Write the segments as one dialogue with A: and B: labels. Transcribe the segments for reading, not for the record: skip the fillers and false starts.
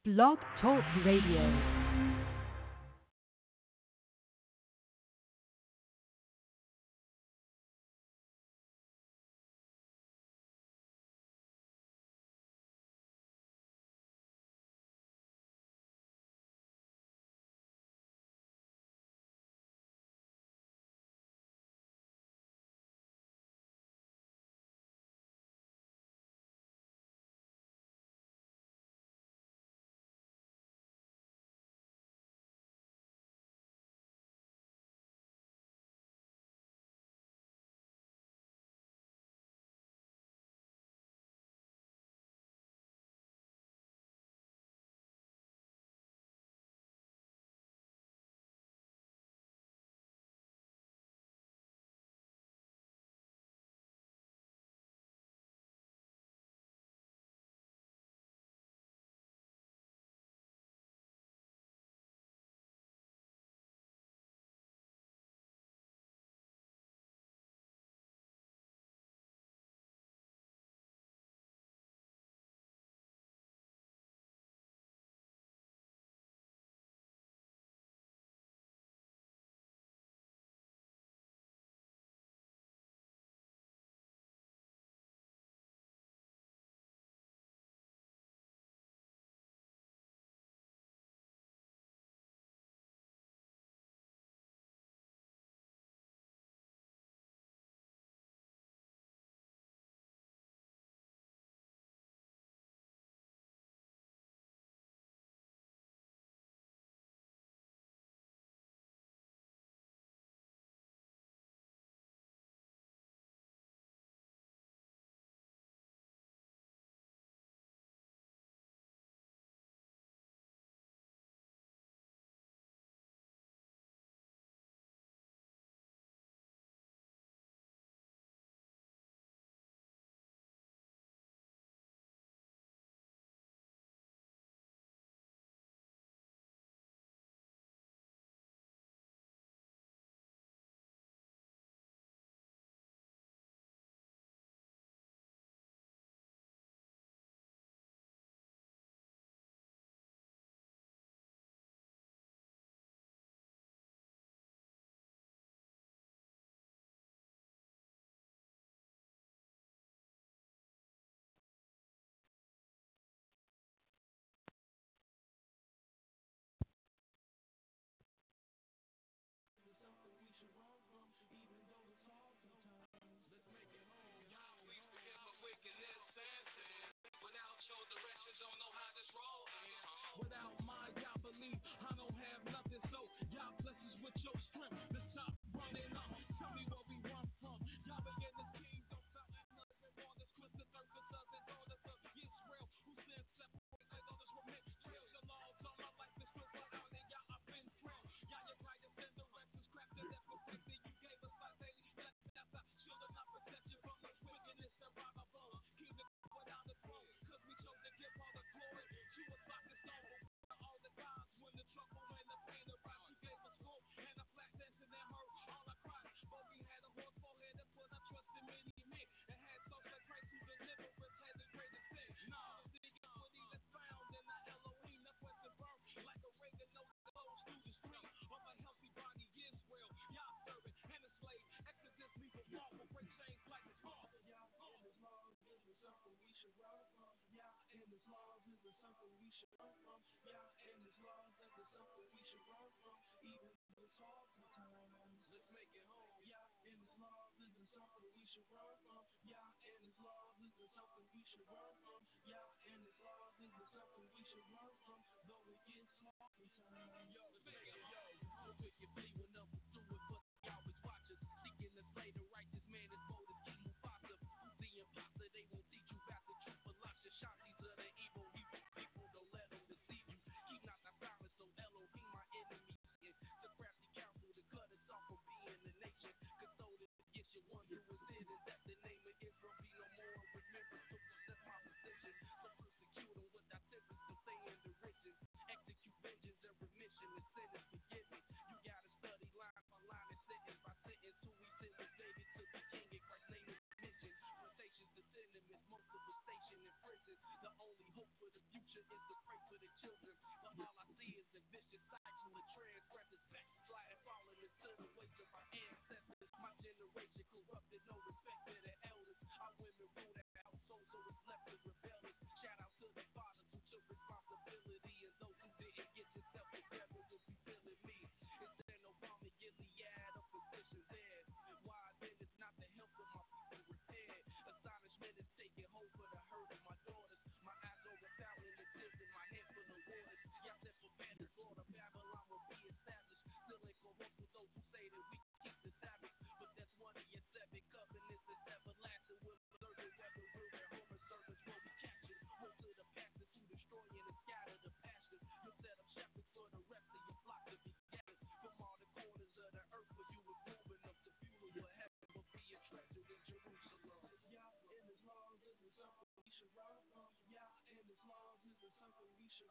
A: Blog Talk Radio.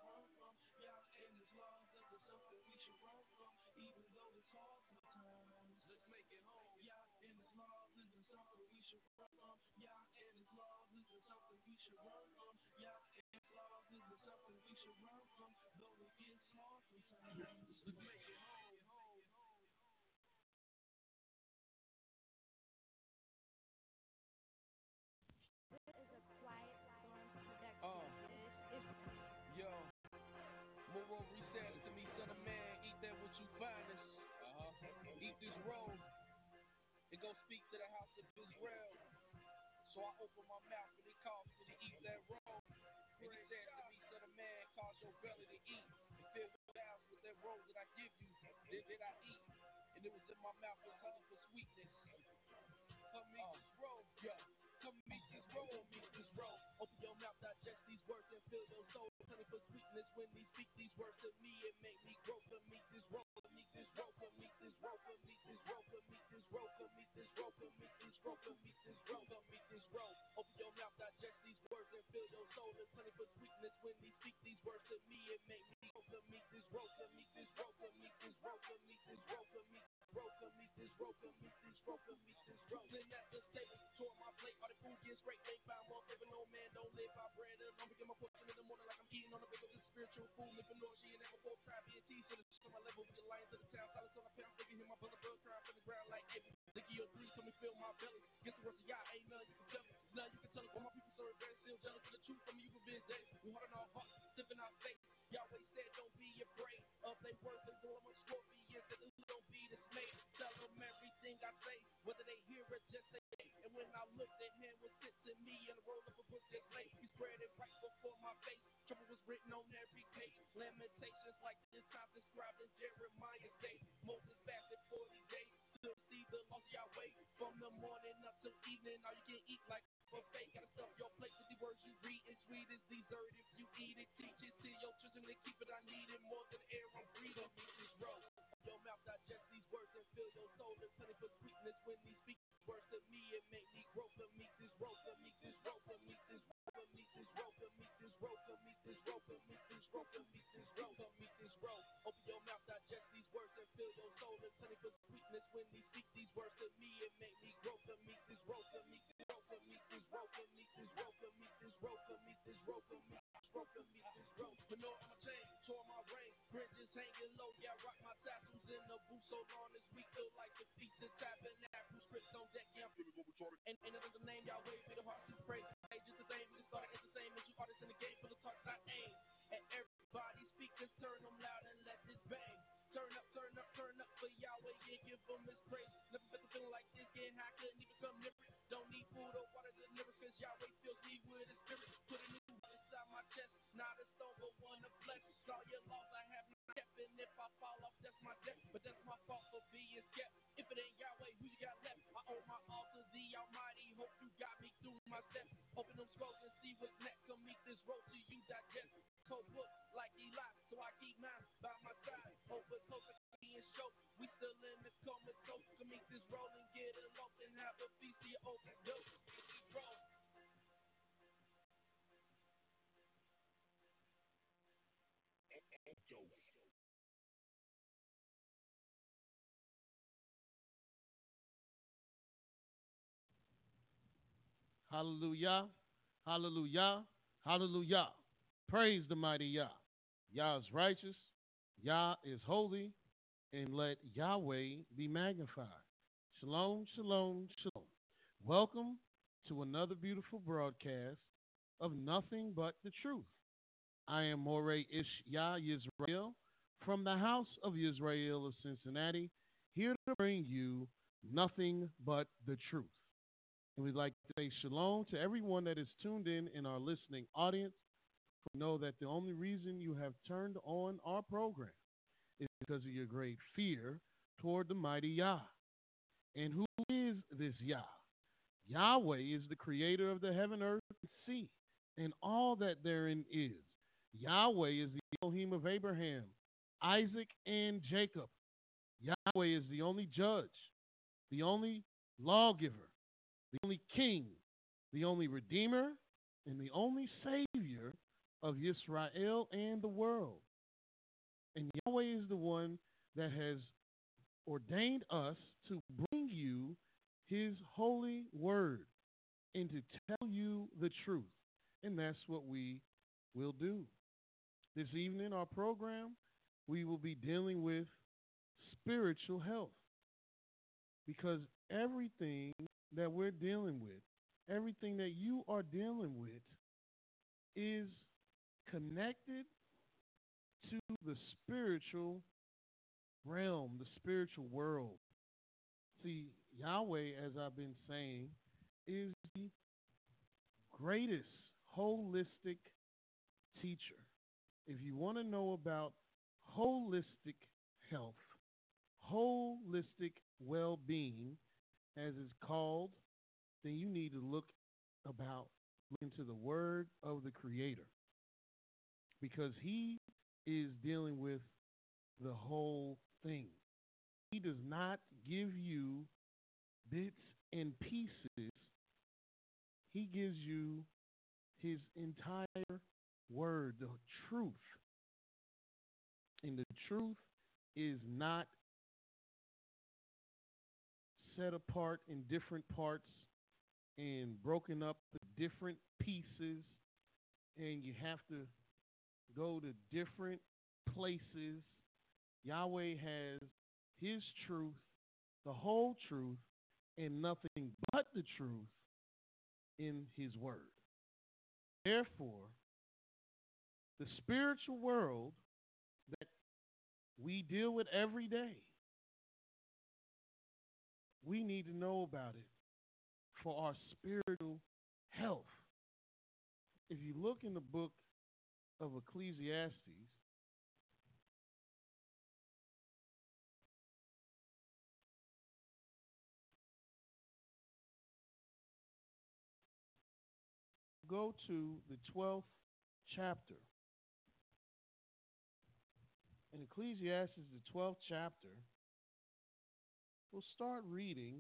B: Yo, Moro says to me, son of man, eat that what you finest. Eat this roll and go speak to the house of Israel. So I open my mouth and he calls me to eat that roll. And he says to me, son of man, cause your belly to eat and fill your mouth with that roll that I give you. Then did I eat, and it was in my mouth was hunger for sweetness. Come meet this roll, yo. Come meet this roll, meet this roll. Open your mouth, digest these words and fill your soul. Plenty for sweetness when he speak these words to me and make me grow. Come meet this roll, come meet this roll, come meet this roll, come meet this roll, come meet this roll, come meet this roll, come meet this roll, come meet this roll, come meet this roll. Open your mouth, digest these words and fill your soul. And plenty for sweetness when he speak these words to me and make me grow. Come meet this roll, come meet this roll, come meet this roll, come meet this roll, come meet this roll, come meet this roll, come meet this roll, come meet this roll. Sitting at the table, tore my plate, all the food gets great. They found more favor, no man don't live by bread alone. Begin my portion in the morning like I'm eating on a bagel. This spiritual food, living on she and never before try being teased. So this on my level with the lions of the town. Silence on the pound, they can hear my brother blood crying from the ground like Abel. Licky your three, come and fill my belly. Guess the rest of y'all ain't none you can tell me. It's none you can tell us. All my people so advanced, still jealous of the truth from you for being days. We hard on our hearts, stiff in our face. Yahweh said, don't be afraid of they words. They go among scorpions, that don't be dismayed. Tell them everything I say, whether they hear it, just say. And when I looked at him, was sent to me and a roll up a book that's late. He spread it right before my face. Trouble was written on every page. Lamentations like this time described in Jeremiah's day. Moses fasted 40 days to see the lost Yahweh. From the morning up till evening, all you can eat like buffet. Gotta stuff your plate with the words you read. And sweet is dessert if you eat it. Teach it to your children to keep it. I need it more than air I'm breathing. This road. Your mouth digest these words and fill your soul. And plenty for sweetness when he speaks words to me and make me grow. Come meet this roll, come meet this roll, come meet this roll, come meet this roll, come meet this roll, come meet this roll, come meet this roll, come meet this roll, come meet this roll. Open your mouth, digest these words and fill your soul. And plenty for sweetness when he speaks these words to me and make me grow. Come meet this roll, come meet this roll, come meet this roll, come meet this roll, come meet this roll, come meet this roll, come meet this roll, come meet this roll. Manure on my chain, tore my brain, bridges hanging low. Yeah, rock my tassels in the booth so long as we feel like the feast of tabernacle. Scripts on deck, yeah, I'm feeling over retarded. And another name, Yahweh, be the heart, super praise. Hey, just the same, we just started entertainment. You artists in the game, full of talks, I aim. And everybody speakers, turn them loud and let this bang. Turn up, turn up, turn up for Yahweh, yeah, give him his praise. Never been feeling like this, getting high, couldn't even come near it. Don't need food or water to deliver, cause Yahweh fills me with his spirit. Put a new inside my chest, not a stone, but one of flesh. All your laws I have not kept, and if I fall off, that's my death. But that's my fault for being kept. If it ain't Yahweh, who you got left? I owe my all to the Almighty, hope you got me through my steps. Open them scrolls and see what's next, come meet this road to you digest. Cold book like Eli, so I keep mine by my side. Over close like being show, we still in the comatose. Come meet this roll and get eloped and have a feast of your overdose. Roll.
C: Hallelujah. Hallelujah. Hallelujah. Praise the mighty Yah. Yah is righteous. Yah is holy. And let Yahweh be magnified. Shalom, shalom, shalom. Welcome to another beautiful broadcast of Nothing But the Truth. I am Moreh Ish Yah Yisrael from the House of Yisrael of Cincinnati, here to bring you nothing but the truth. And we'd like to say shalom to everyone that is tuned in our listening audience. Know that the only reason you have turned on our program is because of your great fear toward the mighty Yah. And who is this Yah? Yahweh is the creator of the heaven, earth, and sea, and all that therein is. Yahweh is the Elohim of Abraham, Isaac, and Jacob. Yahweh is the only judge, the only lawgiver, the only king, the only redeemer, and the only savior of Yisrael and the world. And Yahweh is the one that has ordained us to bring you his holy word and to tell you the truth. And that's what we will do. This evening, our program, we will be dealing with spiritual health. Because everything that we're dealing with, everything that you are dealing with, is connected to the spiritual realm, the spiritual world. See, Yahweh, as I've been saying, is the greatest holistic teacher. If you want to know about holistic health, holistic well-being, as it's called, then you need to look into the word of the Creator, because he is dealing with the whole thing. He does not give you bits and pieces. He gives you his entire word, the truth. And the truth is not set apart in different parts and broken up to different pieces, and you have to go to different places. Yahweh has his truth, the whole truth, and nothing but the truth in his word. Therefore, the spiritual world that we deal with every day, we need to know about it for our spiritual health. If you look in the book of Ecclesiastes, go to the 12th chapter. In Ecclesiastes, the 12th chapter, we'll start reading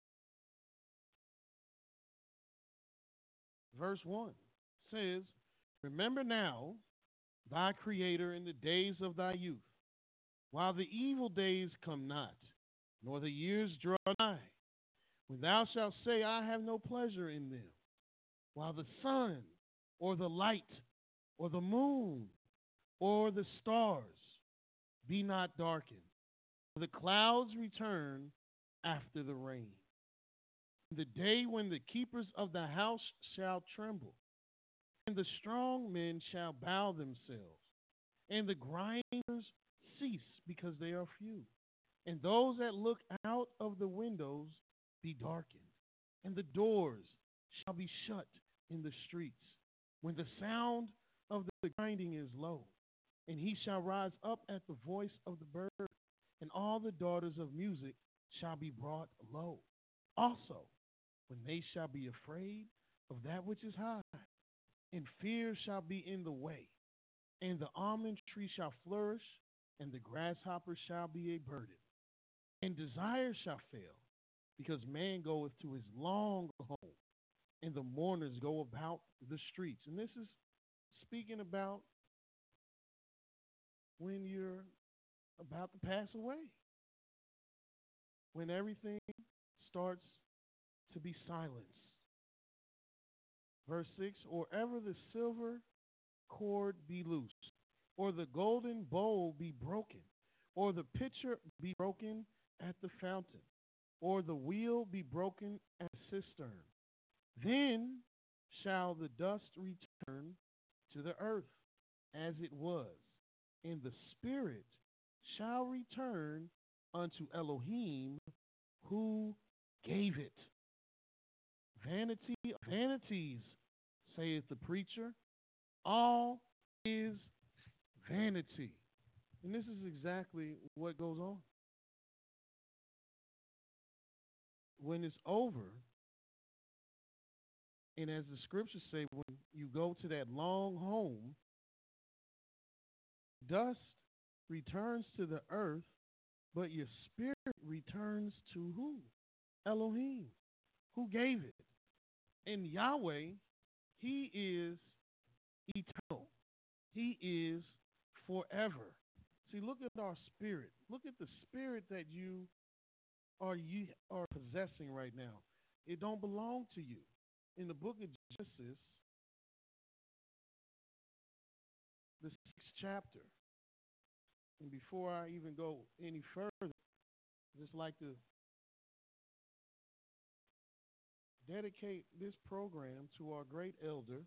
C: verse 1. It says, "Remember now thy Creator in the days of thy youth, while the evil days come not, nor the years draw nigh, when thou shalt say, I have no pleasure in them, while the sun, or the light, or the moon, or the stars be not darkened, for the clouds return after the rain. The day when the keepers of the house shall tremble, and the strong men shall bow themselves, and the grinders cease because they are few, and those that look out of the windows be darkened, and the doors shall be shut in the streets, when the sound of the grinding is low, and he shall rise up at the voice of the bird, and all the daughters of music shall be brought low. Also, when they shall be afraid of that which is high, and fear shall be in the way, and the almond tree shall flourish, and the grasshopper shall be a burden, and desire shall fail, because man goeth to his long home, and the mourners go about the streets." And this is speaking about when you're about to pass away, when everything starts to be silenced. Verse 6, "Or ever the silver cord be loose, or the golden bowl be broken, or the pitcher be broken at the fountain, or the wheel be broken at the cistern. Then shall the dust return to the earth as it was, and the spirit shall return unto Elohim who gave it. Vanity of vanities, saith the preacher, all is vanity." And this is exactly what goes on. When it's over, and as the scriptures say, when you go to that long home, dust returns to the earth, but your spirit returns to who? Elohim, who gave it. And Yahweh, he is eternal. He is forever. See, look at our spirit. Look at the spirit that you are possessing right now. It don't belong to you. In the book of Genesis, the 6th chapter, and before I even go any further, I just like to dedicate this program to our great elder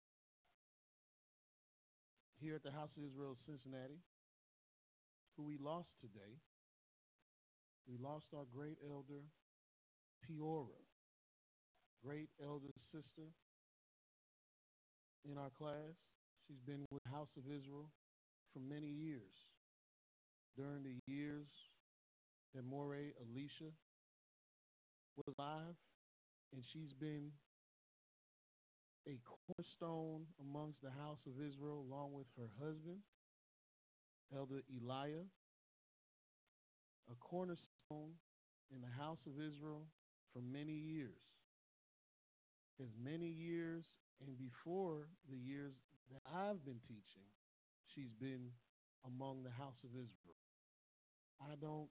C: here at the House of Israel, Cincinnati, who we lost today. We lost our great elder, Peora, great elder sister in our class. She's been with the House of Israel for many years. During the years that Moray Alicia was alive, and she's been a cornerstone amongst the House of Israel, along with her husband, Elder Eliah, a cornerstone in the House of Israel for many years. As many years and before the years that I've been teaching, she's been among the House of Israel. I don't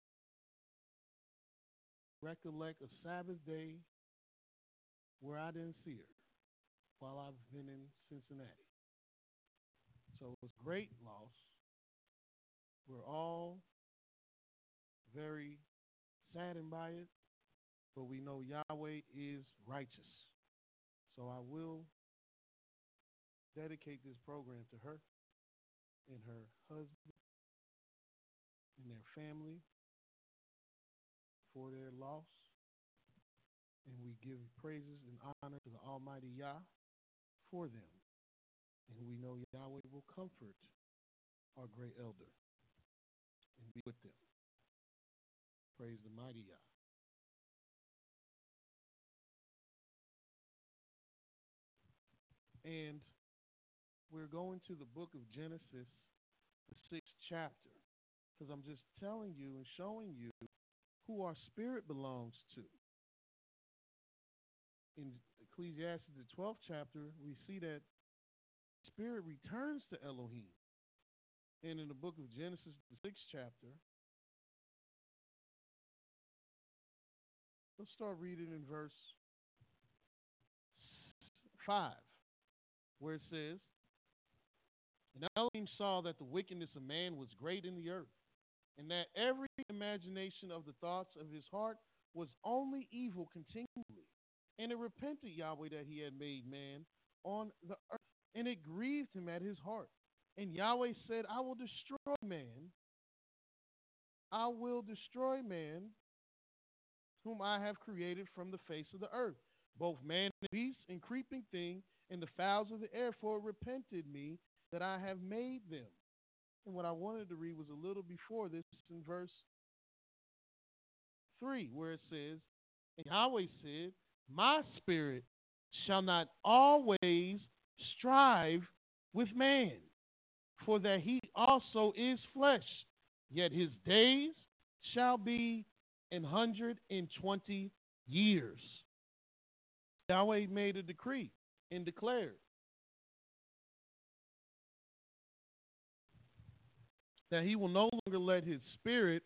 C: recollect a Sabbath day where I didn't see her while I've been in Cincinnati. So it was great loss. We're all very saddened by it, but we know Yahweh is righteous. So I will dedicate this program to her and her husband and their family for their loss. And we give praises and honor to the Almighty Yah for them. And we know Yahweh will comfort our great elder and be with them. Praise the mighty Yah. And we're going to the book of Genesis, the 6th chapter, because I'm just telling you and showing you who our spirit belongs to. In Ecclesiastes, the 12th chapter, we see that spirit returns to Elohim. And in the book of Genesis, the 6th chapter, let's start reading in verse 5, where it says, "And Elohim saw that the wickedness of man was great in the earth, and that every imagination of the thoughts of his heart was only evil continually. And it repented Yahweh that he had made man on the earth, and it grieved him at his heart. And Yahweh said, I will destroy man, whom I have created from the face of the earth, both man and beast and creeping thing, and the fowls of the air, for it repented me that I have made them." And what I wanted to read was a little before this, in verse 3, where it says, "And Yahweh said, my spirit shall not always strive with man, for that he also is flesh, yet his days shall be 120 years." Yahweh made a decree and declared that he will no longer let his spirit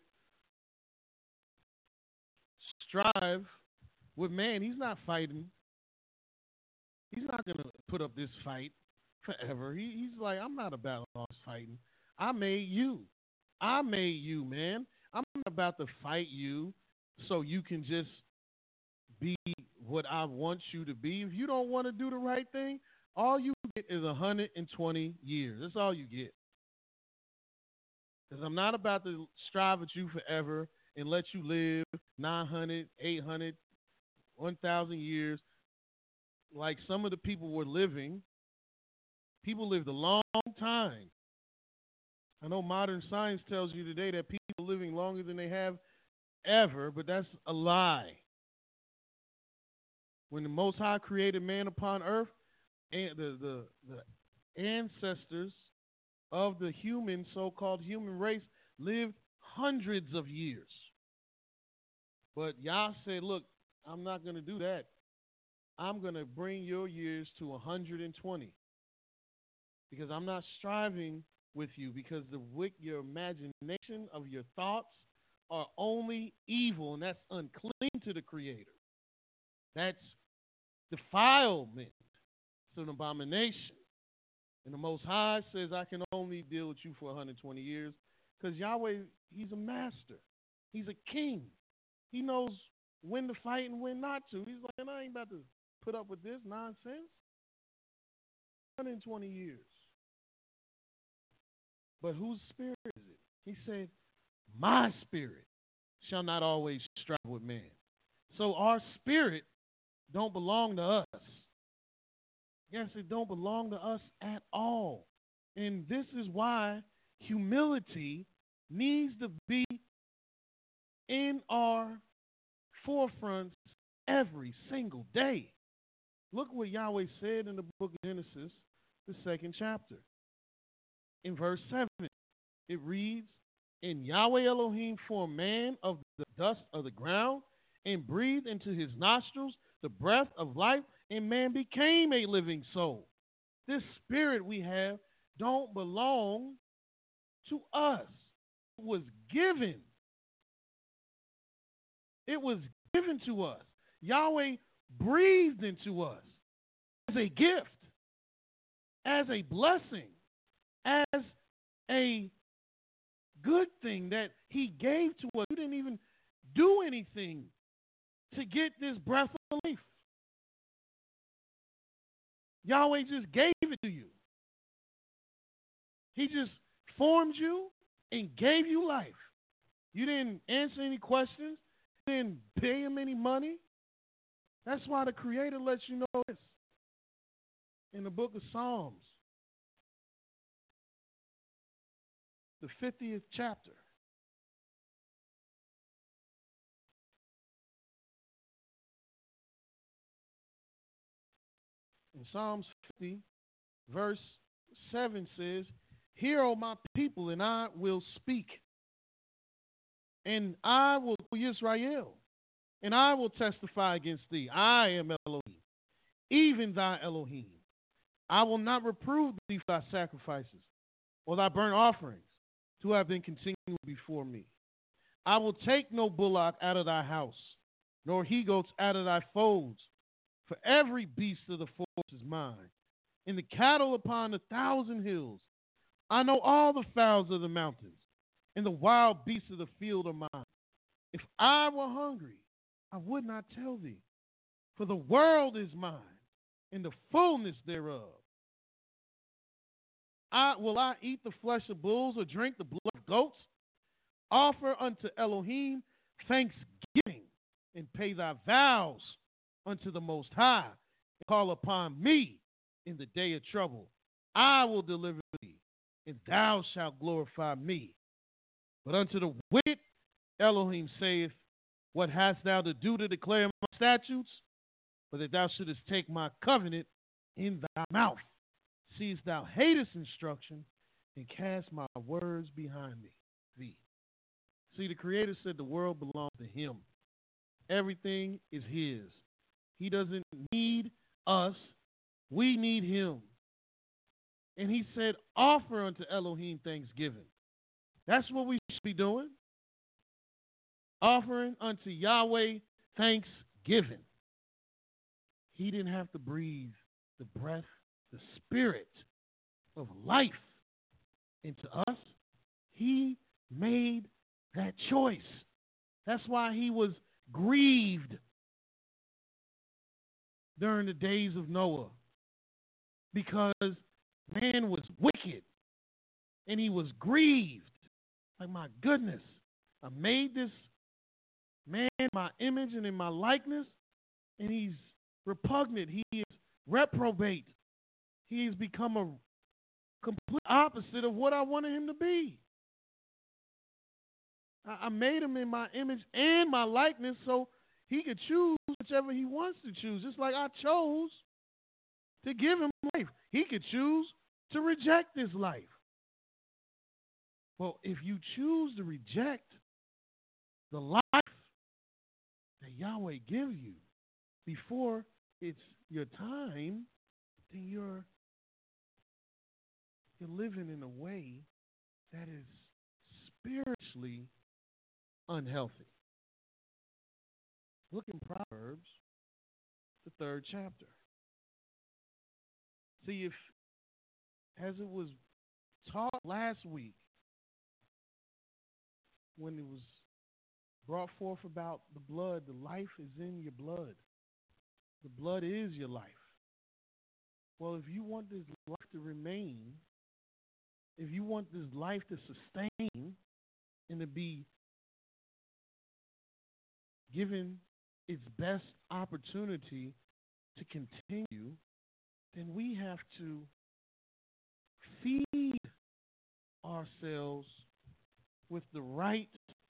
C: strive with man. He's not fighting. He's not going to put up this fight forever. He's like, I'm not about all this fighting. I made you. I made you, man. I'm not about to fight you so you can just be what I want you to be. If you don't want to do the right thing, all you get is 120 years. That's all you get. Because I'm not about to strive with you forever and let you live 900, 800, 1,000 years like some of the people were living. People lived a long time. I know modern science tells you today that people are living longer than they have ever, but that's a lie. When the Most High created man upon earth, and the ancestors of the human, so-called human race, lived hundreds of years. But Yah said, look, I'm not going to do that. I'm going to bring your years to 120. because I'm not striving with you, because your imagination of your thoughts are only evil, and that's unclean to the Creator. That's defilement. It's an abomination. And the Most High says, I can only deal with you for 120 years because Yahweh, he's a master. He's a king. He knows when to fight and when not to. He's like, I ain't about to put up with this nonsense. 120 years. But whose spirit is it? He said, my spirit shall not always strive with man. So our spirit don't belong to us. Yes, it don't belong to us at all. And this is why humility needs to be in our forefronts every single day. Look what Yahweh said in the book of Genesis, the 2nd chapter. In verse 7, it reads, and Yahweh Elohim formed man of the dust of the ground and breathed into his nostrils the breath of life, and man became a living soul. This spirit we have don't belong to us. It was given. It was given to us. Yahweh breathed into us as a gift, as a blessing, as a good thing that he gave to us. You didn't even do anything to get this breath of life. Yahweh just gave it to you. He just formed you and gave you life. You didn't answer any questions. You didn't pay him any money. That's why the Creator lets you know this in the book of Psalms, the 50th chapter. In Psalms 50, verse 7 says, hear, O my people, and I will speak. And I will, Israel, and I will testify against thee. I am Elohim, even thy Elohim. I will not reprove thee for thy sacrifices or thy burnt offerings to have been continually before me. I will take no bullock out of thy house, nor he-goats out of thy folds. For every beast of the forest is mine, and the cattle upon 1,000 hills. I know all the fowls of the mountains, and the wild beasts of the field are mine. If I were hungry, I would not tell thee, for the world is mine, and the fullness thereof. Will I eat the flesh of bulls or drink the blood of goats? Offer unto Elohim thanksgiving, and pay thy vows unto the Most High, and call upon me in the day of trouble. I will deliver thee, and thou shalt glorify me. But unto the wicked Elohim saith, what hast thou to do to declare my statutes? But that thou shouldest take my covenant in thy mouth. Seest thou hatest instruction, and cast my words behind thee. See, the Creator said the world belongs to him. Everything is his. He doesn't need us. We need him. And he said, offer unto Elohim thanksgiving. That's what we should be doing. Offering unto Yahweh thanksgiving. He didn't have to breathe the breath, the spirit of life into us. He made that choice. That's why he was grieved during the days of Noah, because man was wicked and he was grieved. Like, my goodness, I made this man in my image and in my likeness, and he's repugnant. He is reprobate. He's become a complete opposite of what I wanted him to be. I made him in my image and my likeness so he could choose whichever he wants to choose. Just like I chose to give him life. He could choose to reject this life. Well, if you choose to reject the life that Yahweh gives you before it's your time, then you're you're living in a way that is spiritually unhealthy. Look in Proverbs, the 3rd chapter. See, if, as it was taught last week, when it was brought forth about the blood, the life is in your blood. The blood is your life. Well, if you want this life to remain, if you want this life to sustain and to be given its best opportunity to continue, then we have to feed ourselves with the right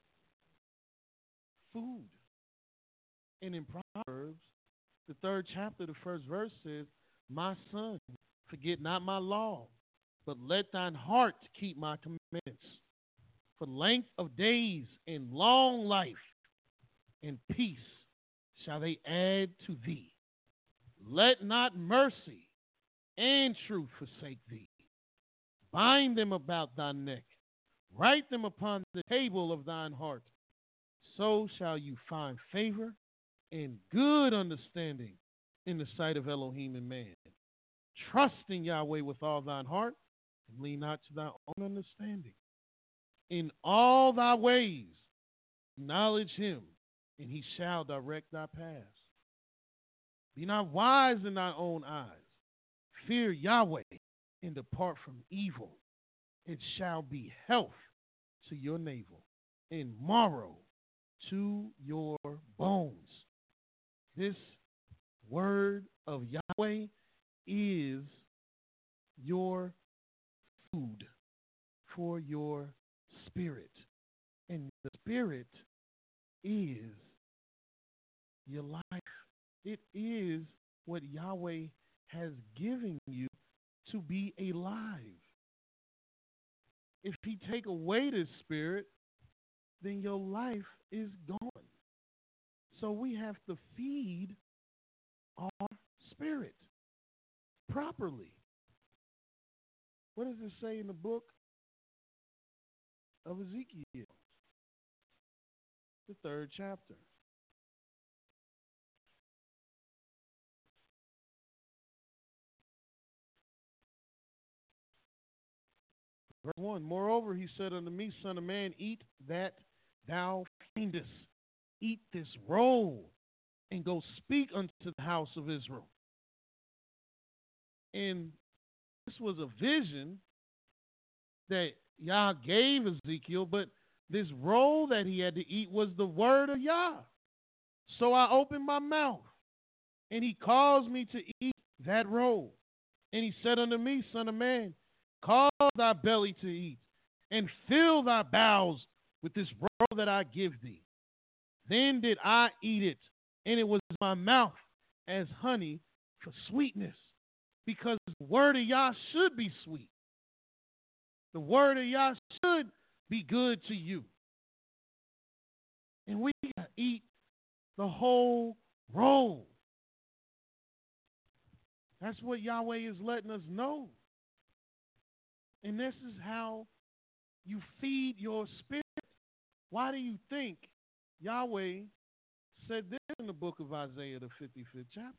C: food. And in Proverbs, the 3rd chapter, the 1st verse says, my son, forget not my law, but let thine heart keep my commandments. For length of days and long life and peace shall they add to thee. Let not mercy and truth forsake thee. Bind them about thy neck. Write them upon the table of thine heart. So shall you find favor and good understanding in the sight of Elohim and man. Trust in Yahweh with all thine heart, and lean not to thy own understanding. In all thy ways acknowledge him, and he shall direct thy paths. Be not wise in thy own eyes. Fear Yahweh and depart from evil. It shall be health to your navel and marrow to your bones. This word of Yahweh is your food for your spirit. And the spirit is your life. It is what Yahweh has given you to be alive. If he take away this spirit, then your life is gone. So we have to feed our spirit properly. What does it say in the book of Ezekiel? The 3rd chapter. Verse 1, moreover, he said unto me, son of man, eat that thou findest. Eat this roll, and go speak unto the house of Israel. And this was a vision that Yah gave Ezekiel, but this roll that he had to eat was the word of Yah. So I opened my mouth, and he caused me to eat that roll. And he said unto me, son of man, cause thy belly to eat, and fill thy bowels with this roll that I give thee. Then did I eat it, and it was in my mouth as honey for sweetness, because the word of Yah should be sweet. The word of Yah should be good to you. And we gotta eat the whole roll. That's what Yahweh is letting us know. And this is how you feed your spirit. Why do you think Yahweh said this in the book of Isaiah, the 55th chapter?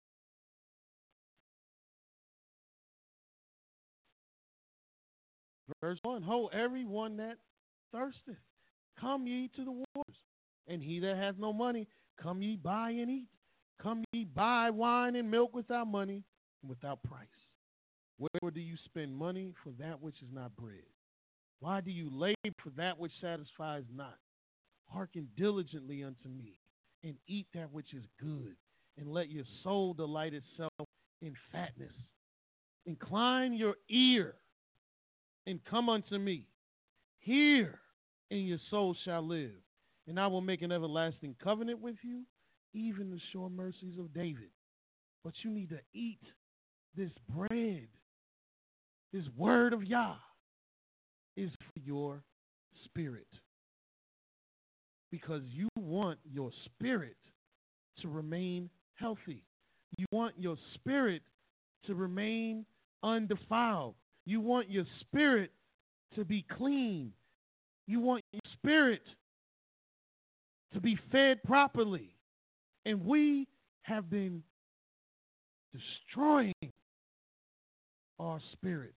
C: Verse 1, ho, every one that thirsteth, come ye to the waters. And he that hath no money, come ye buy and eat. Come ye buy wine and milk without money and without price. Wherefore do you spend money for that which is not bread? Why do you labor for that which satisfies not? Hearken diligently unto me, and eat that which is good, and let your soul delight itself in fatness. Incline your ear, and come unto me. Hear, and your soul shall live. And I will make an everlasting covenant with you, even the sure mercies of David. But you need to eat this bread. This word of Yah is for your spirit. Because you want your spirit to remain healthy. You want your spirit to remain undefiled. You want your spirit to be clean. You want your spirit to be fed properly. And we have been destroying our spirits,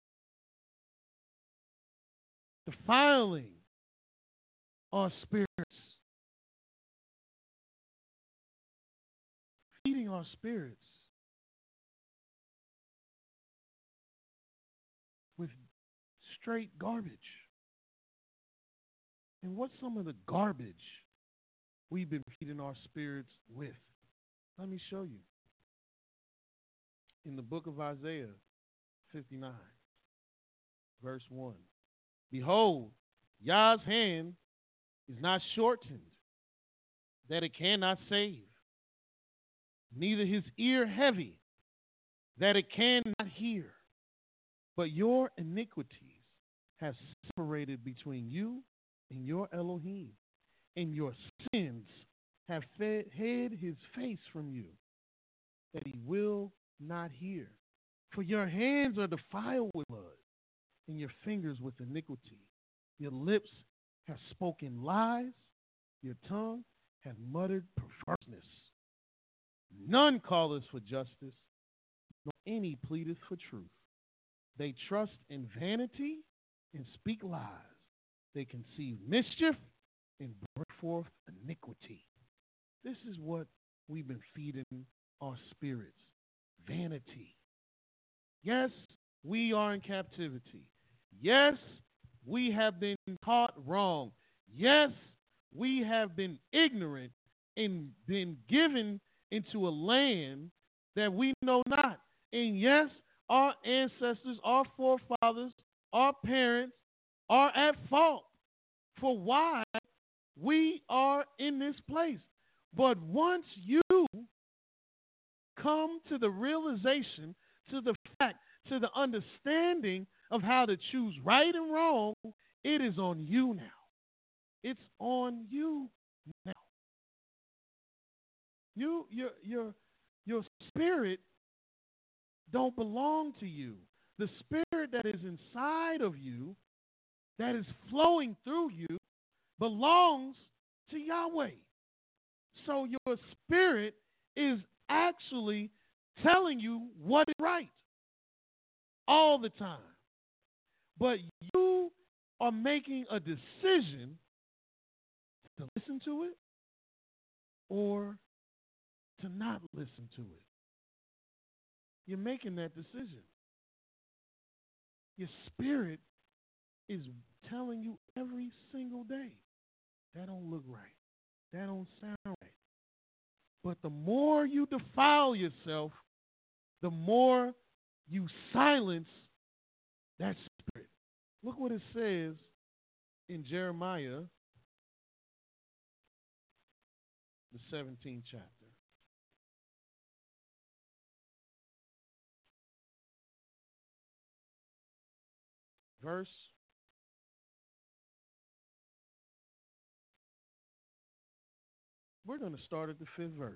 C: defiling our spirits, feeding our spirits with straight garbage. And what's some of the garbage we've been feeding our spirits with? Let me show you. In the book of Isaiah 59, verse 1. Behold, Yah's hand is not shortened, that it cannot save, neither his ear heavy, that it cannot hear. But your iniquities have separated between you and your Elohim, and your sins have hid his face from you, that he will not hear. For your hands are defiled with blood, and your fingers with iniquity. Your lips have spoken lies, your tongue hath muttered perverseness. None calleth for justice, nor any pleadeth for truth. They trust in vanity and speak lies. They conceive mischief and bring forth iniquity. This is what we've been feeding our spirits. Vanity. Yes, we are in captivity. Yes, we have been taught wrong. Yes, we have been ignorant and been given into a land that we know not. And yes, our ancestors, our forefathers, our parents are at fault for why we are in this place. But once you come to the realization, to the fact, to the understanding of how to choose right and wrong, it is on you now. It's on you now. Your spirit don't belong to you. The spirit that is inside of you, that is flowing through you, belongs to Yahweh. So your spirit is actually telling you what is right all the time. But you are making a decision to listen to it or to not listen to it. You're making that decision. Your spirit is telling you every single day, that don't look right. That don't sound right. But the more you defile yourself, the more you silence that spirit. Look what it says in Jeremiah, the 17th chapter. Verse 5th verse.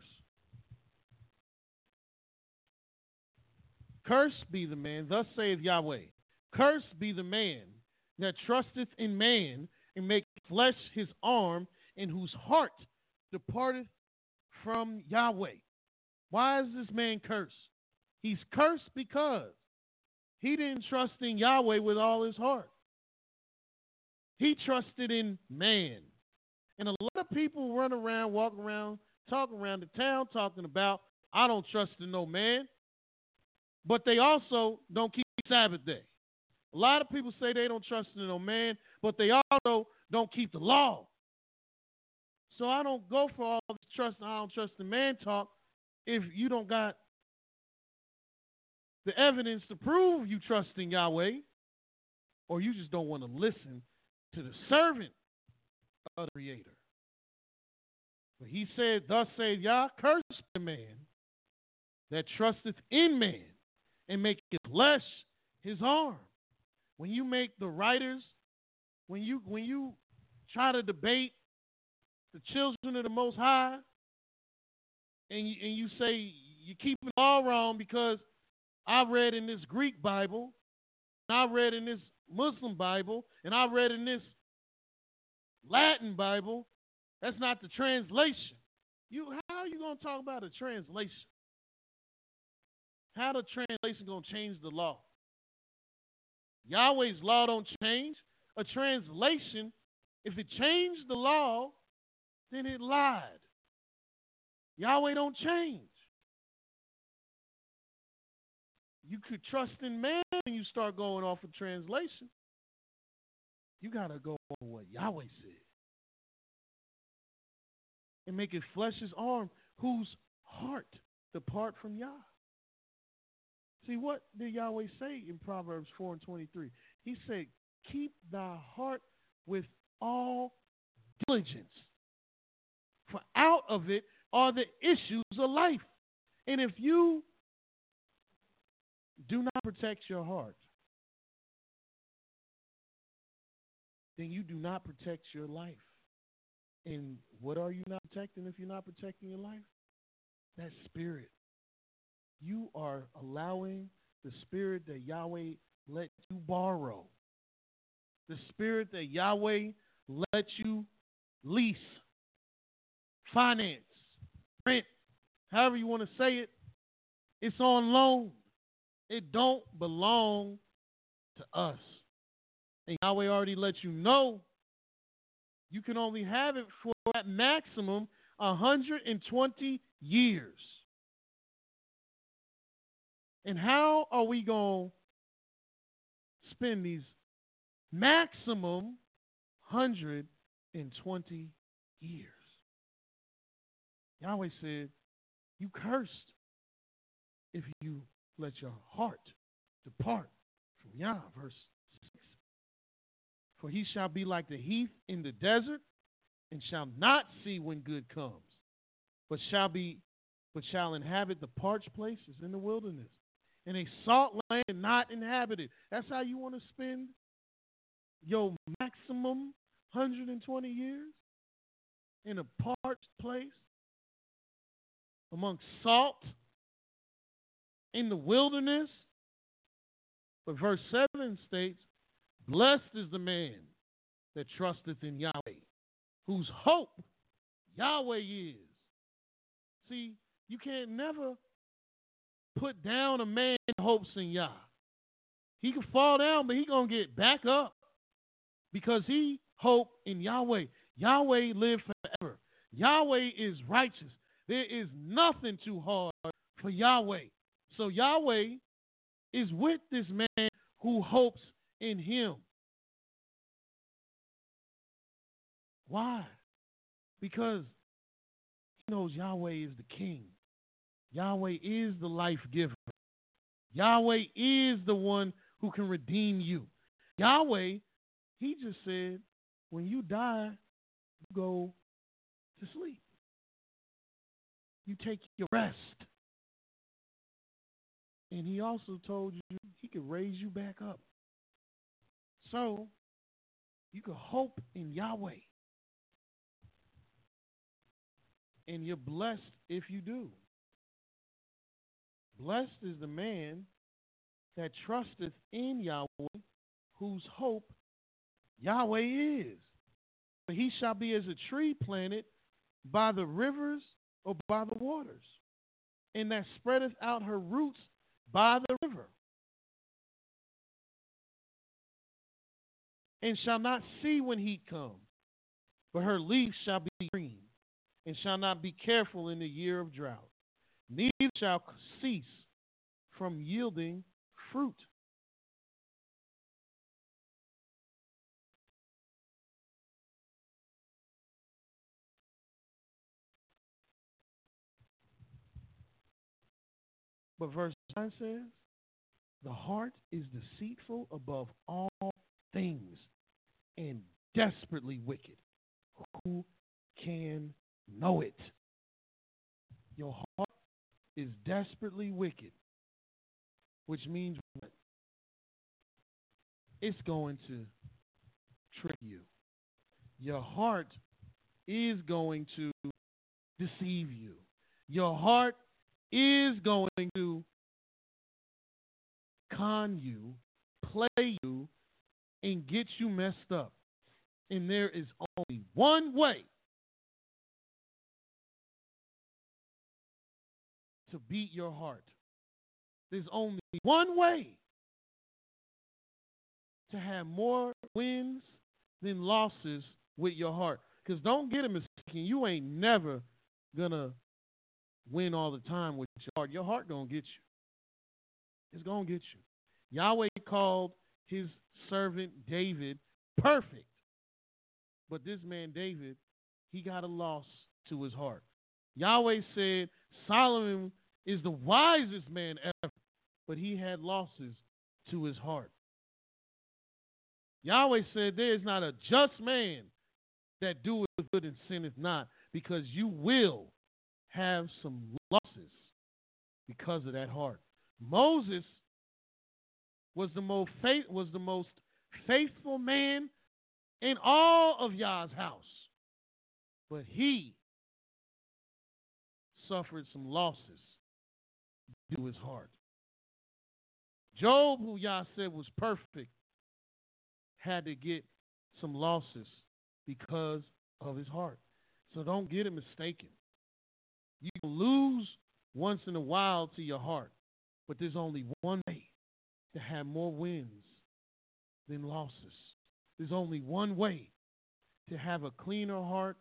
C: Cursed be the man, thus saith Yahweh, cursed be the man that trusteth in man and maketh flesh his arm, and whose heart departeth from Yahweh. Why is this man cursed? He's cursed because he didn't trust in Yahweh with all his heart. He trusted in man. And a lot of people run around, walk around, talk around the town talking about, I don't trust in no man. But they also don't keep Sabbath day. A lot of people say they don't trust in no man, but they also don't keep the law. So I don't go for all this trust, I don't trust in man talk if you don't got the evidence to prove you trust in Yahweh, or you just don't want to listen to the servant of the Creator. But he said, thus saith Yah, cursed the man that trusteth in man and maketh flesh his arm. When you make the writers, when you try to debate the children of the Most High, and you say you keep it all wrong because I read in this Greek Bible and I read in this Muslim Bible, and I read in this Latin Bible. That's not the translation. How are you going to talk about a translation? How the translation going to change the law? Yahweh's law don't change. A translation, if it changed the law, then it lied. Yahweh don't change. You could trust in man when you start going off of translation. You got to go on what Yahweh said. And make it flesh his arm, whose heart depart from Yah. See, what did Yahweh say in Proverbs 4:23? He said, keep thy heart with all diligence, for out of it are the issues of life. And if you do not protect your heart, then you do not protect your life. And what are you not protecting if you're not protecting your life? That spirit. You are allowing the spirit that Yahweh let you borrow, the spirit that Yahweh let you lease, finance, rent, however you want to say it. It's on loan. It don't belong to us. And Yahweh already let you know you can only have it for at maximum 120 years. And how are we going to spend these maximum 120 years? Yahweh said, you cursed if you let your heart depart from Yah, verse 6. For he shall be like the heath in the desert, and shall not see when good comes, but shall inhabit the parched places in the wilderness, in a salt land not inhabited. That's how you want to spend your maximum 120 years? In a parched place, among salt, in the wilderness. But verse 7 states, blessed is the man that trusteth in Yahweh, whose hope Yahweh is. See, you can't never put down a man that hopes in Yah. He can fall down, but he going to get back up because he hope in Yahweh. Yahweh live forever. Yahweh is righteous. There is nothing too hard for Yahweh. So Yahweh is with this man who hopes in him. Why? Because he knows Yahweh is the king. Yahweh is the life giver. Yahweh is the one who can redeem you. Yahweh, he just said, when you die, you go to sleep. You take your rest. And he also told you he could raise you back up. So, you can hope in Yahweh. And you're blessed if you do. Blessed is the man that trusteth in Yahweh, whose hope Yahweh is. For he shall be as a tree planted by the rivers or by the waters, and that spreadeth out her roots by the river, and shall not see when heat comes, but her leaf shall be green, and shall not be careful in the year of drought, neither shall cease from yielding fruit. But verse 9 says, the heart is deceitful above all things and desperately wicked. Who can know it? Your heart is desperately wicked, which means what? It's going to trick you. Your heart is going to deceive you. Your heart is going to con you, play you and get you messed up. And there is only one way to beat your heart. There's only one way to have more wins than losses with your heart. Because don't get it mistaken, you ain't never going to win all the time with your heart. Your heart going to get you. It's going to get you. Yahweh called his servant David perfect. But this man David, he got a loss to his heart. Yahweh said Solomon is the wisest man ever, but he had losses to his heart. Yahweh said there is not a just man that doeth good and sinneth not, because you will have some losses because of that heart. Moses was the most faithful man in all of Yah's house, but he suffered some losses due to his heart. Job, who Yah said was perfect, had to get some losses because of his heart. So don't get it mistaken. You can lose once in a while to your heart, but there's only one way to have more wins than losses. There's only one way to have a cleaner heart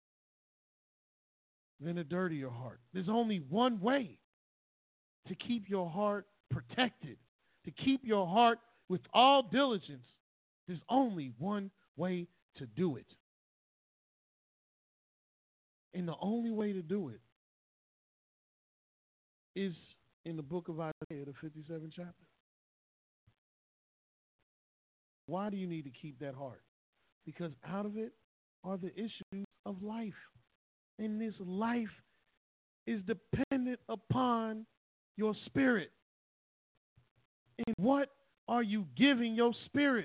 C: than a dirtier heart. There's only one way to keep your heart protected, to keep your heart with all diligence. There's only one way to do it. And the only way to do it is in the book of Isaiah, the 57th chapter. Why do you need to keep that heart? Because out of it are the issues of life. And this life is dependent upon your spirit. And what are you giving your spirit?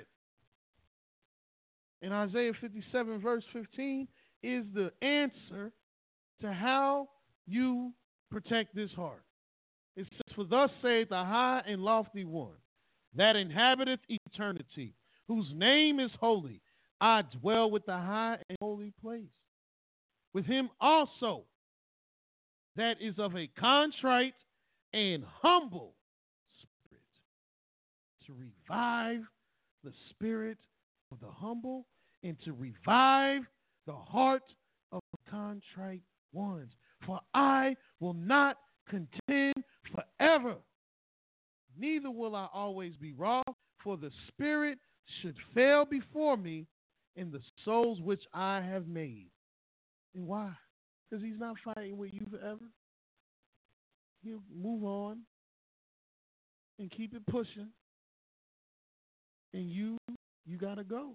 C: In Isaiah 57, verse 15, is the answer to how you protect this heart. It says, "For thus saith the high and lofty one, that inhabiteth eternity, whose name is holy. I dwell with the high and holy place. With him also that is of a contrite and humble spirit, to revive the spirit of the humble and to revive the heart of the contrite ones. For I will not contend forever, neither will I always be wroth, for the spirit should fail before me in the souls which I have made." And why? Because he's not fighting with you forever. He'll move on and keep it pushing. And you got to go.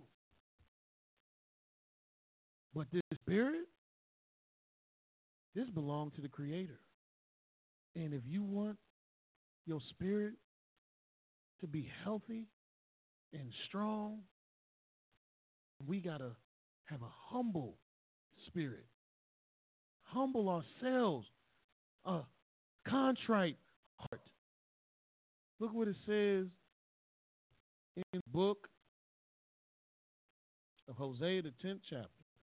C: But this spirit, this belongs to the Creator. And if you want your spirit to be healthy and strong, we got to have a humble spirit. Humble ourselves, a contrite heart. Look what it says in the book of Hosea, the 10th chapter.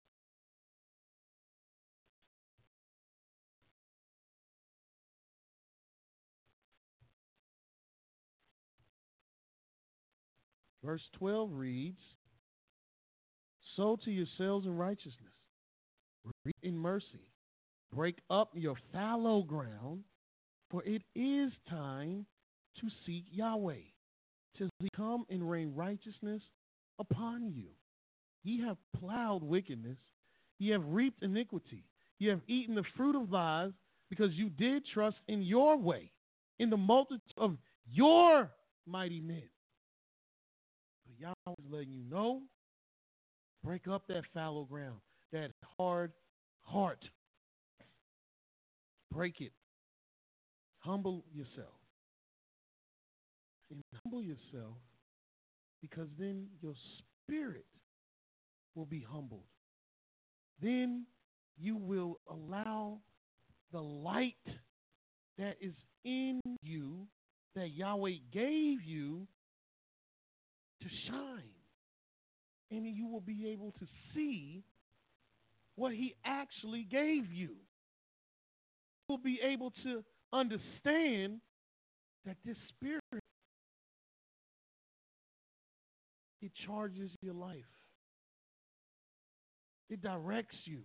C: Verse 12 reads, "Sow to yourselves in righteousness, reap in mercy, break up your fallow ground, for it is time to seek Yahweh, till he come and rain righteousness upon you. Ye have plowed wickedness, ye have reaped iniquity, ye have eaten the fruit of lies, because you did trust in your way, in the multitude of your mighty men." But Yahweh is letting you know, break up that fallow ground, that hard heart. Break it. Humble yourself. And humble yourself, because then your spirit will be humbled. Then you will allow the light that is in you, that Yahweh gave you, to shine. And you will be able to see what he actually gave you. You will be able to understand that this spirit, it charges your life. It directs you.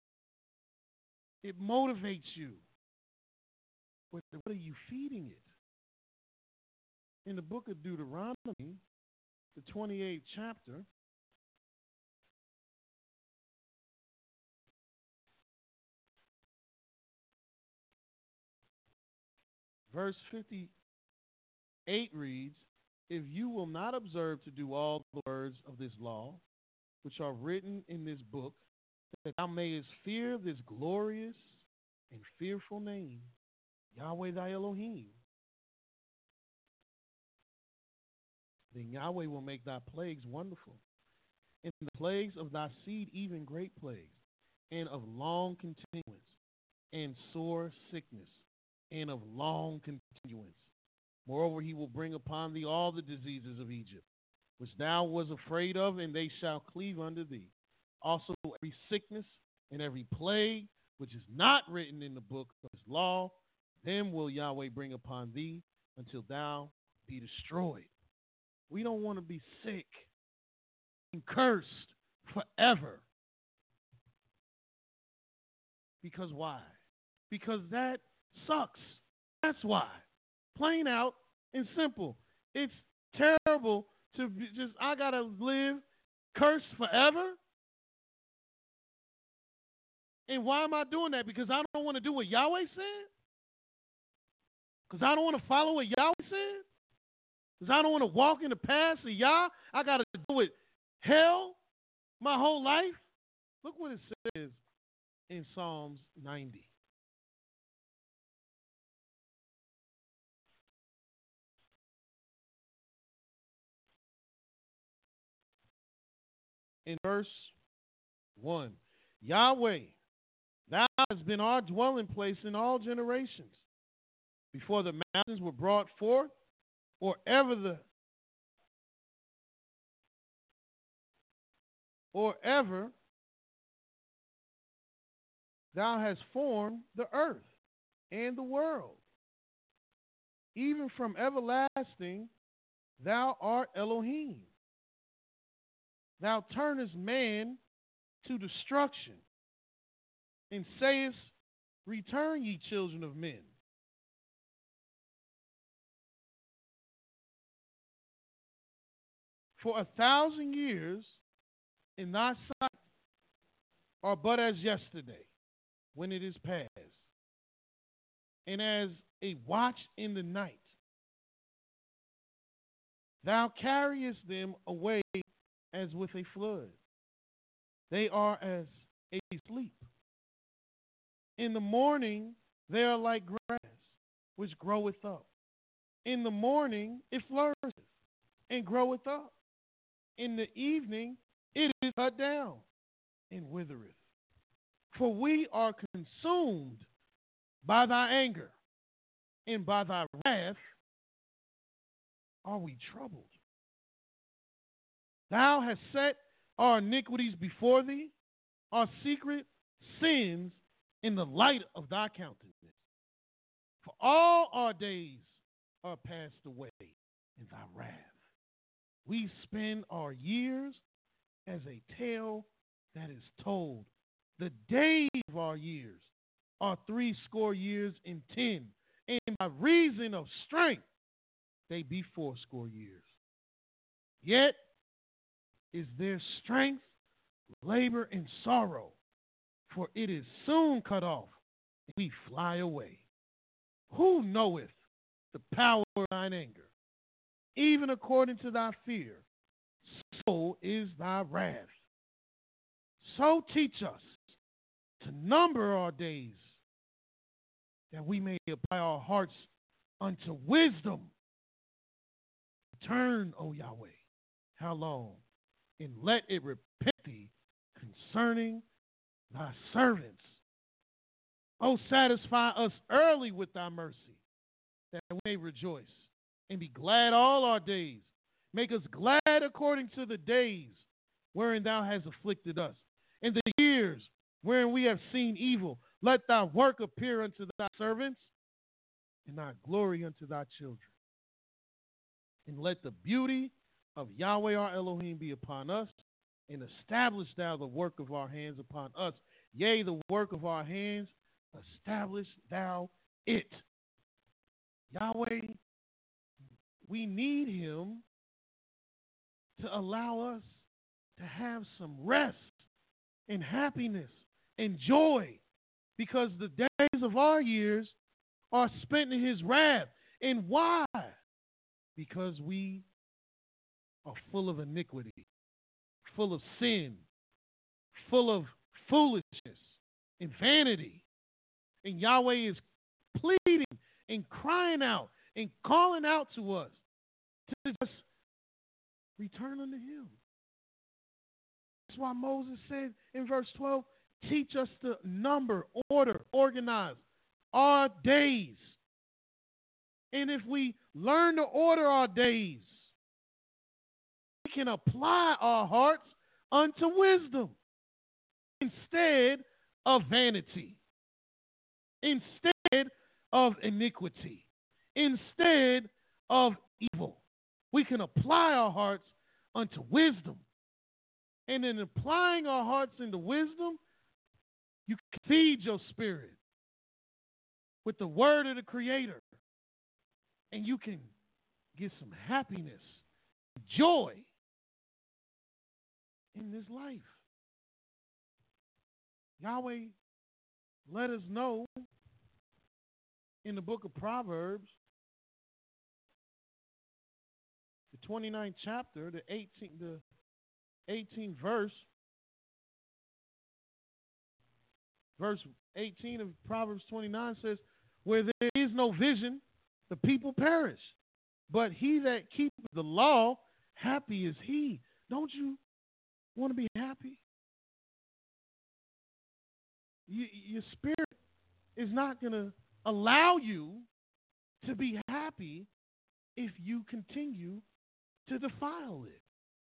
C: It motivates you. But what are you feeding it? In the book of Deuteronomy, the 28th chapter, verse 58 reads, if you will not observe to do all the words of this law, which are written in this book, that thou mayest fear this glorious and fearful name, Yahweh thy Elohim, then Yahweh will make thy plagues wonderful, and the plagues of thy seed even great plagues, and of long continuance, and sore sickness, and of long continuance. Moreover, he will bring upon thee all the diseases of Egypt, which thou was afraid of, and they shall cleave unto thee. Also every sickness and every plague which is not written in the book of his law, them will Yahweh bring upon thee until thou be destroyed. We don't want to be sick and cursed forever. Because why? Because that sucks. That's why. Plain out and simple. It's terrible to be just, I got to live cursed forever. And why am I doing that? Because I don't want to do what Yahweh said? Because I don't want to follow what Yahweh said? Because I don't want to walk in the paths of Yah? I got to deal with hell my whole life? Look what it says in Psalms 90. In verse 1, Yahweh, thou hast been our dwelling place in all generations. Before the mountains were brought forth, or ever thou hast formed the earth and the world. Even from everlasting, thou art Elohim. Thou turnest man to destruction, and sayest, return, ye children of men. For 1,000 years in thy sight are but as yesterday, when it is past, and as a watch in the night. Thou carriest them away as with a flood. They are as a sleep. In the morning they are like grass, which groweth up. In the morning it flourisheth and groweth up. In the evening it is cut down and withereth. For we are consumed by thy anger, and by thy wrath are we troubled. Thou hast set our iniquities before thee, our secret sins in the light of thy countenance. For all our days are passed away in thy wrath. We spend our years as a tale that is told. The days of our years are 80 years and 10, and by reason of strength they be 80 years. Yet is their strength, labor, and sorrow, for it is soon cut off, and we fly away. Who knoweth the power of thine anger? Even according to thy fear, so is thy wrath. So teach us to number our days, that we may apply our hearts unto wisdom. Turn, O Yahweh, how long? And let it repent thee concerning thy servants. O satisfy us early with thy mercy, that we may rejoice and be glad all our days. Make us glad according to the days wherein thou hast afflicted us, and the years wherein we have seen evil. Let thy work appear unto thy servants, and thy glory unto thy children. And let the beauty of Yahweh our Elohim be upon us, and establish thou the work of our hands upon us. Yea, the work of our hands, establish thou it. Yahweh, we need him to allow us to have some rest and happiness and joy, because the days of our years are spent in his wrath. And why? Because we are full of iniquity, full of sin, full of foolishness and vanity. And Yahweh is pleading and crying out and calling out to us to just return unto him. That's why Moses said in verse 12, teach us to number, order, organize our days. And if we learn to order our days, we can apply our hearts unto wisdom instead of vanity, instead of iniquity, instead of evil. We can apply our hearts unto wisdom. And in applying our hearts into wisdom, you can feed your spirit with the word of the Creator. And you can get some happiness, joy in this life. Yahweh let us know in the book of Proverbs, the 29th chapter, the 18th verse, verse 18 of Proverbs 29 says, where there is no vision, the people perish. But he that keepeth the law, happy is he. Don't you want to be happy? Your spirit is not going to allow you to be happy if you continue to defile it.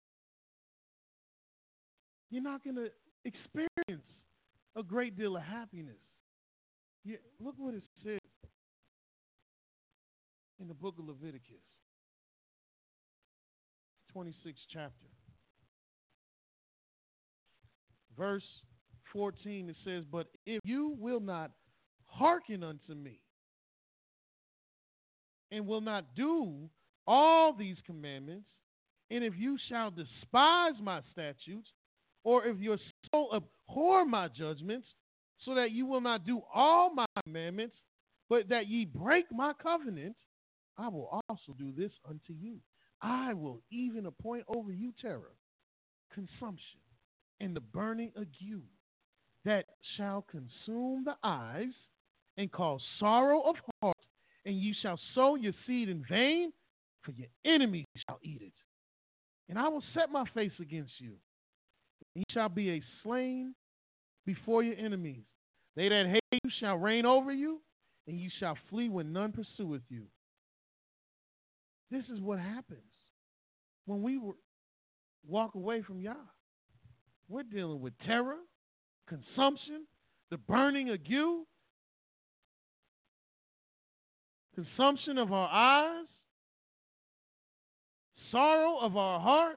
C: You're not going to experience a great deal of happiness. Look what it says in the book of Leviticus, 26th chapter. Verse 14, it says, but if you will not hearken unto me, and will not do all these commandments, and if you shall despise my statutes, or if your soul abhor my judgments, so that you will not do all my commandments, but that ye break my covenant, I will also do this unto you. I will even appoint over you terror, consumption, and the burning ague, that shall consume the eyes and cause sorrow of heart, and ye shall sow your seed in vain, for your enemies shall eat it. And I will set my face against you, and ye shall be a slain before your enemies. They that hate you shall reign over you, and you shall flee when none pursueth you. This is what happens when we walk away from Yah. We're dealing with terror, consumption, the burning ague, consumption of our eyes, sorrow of our heart,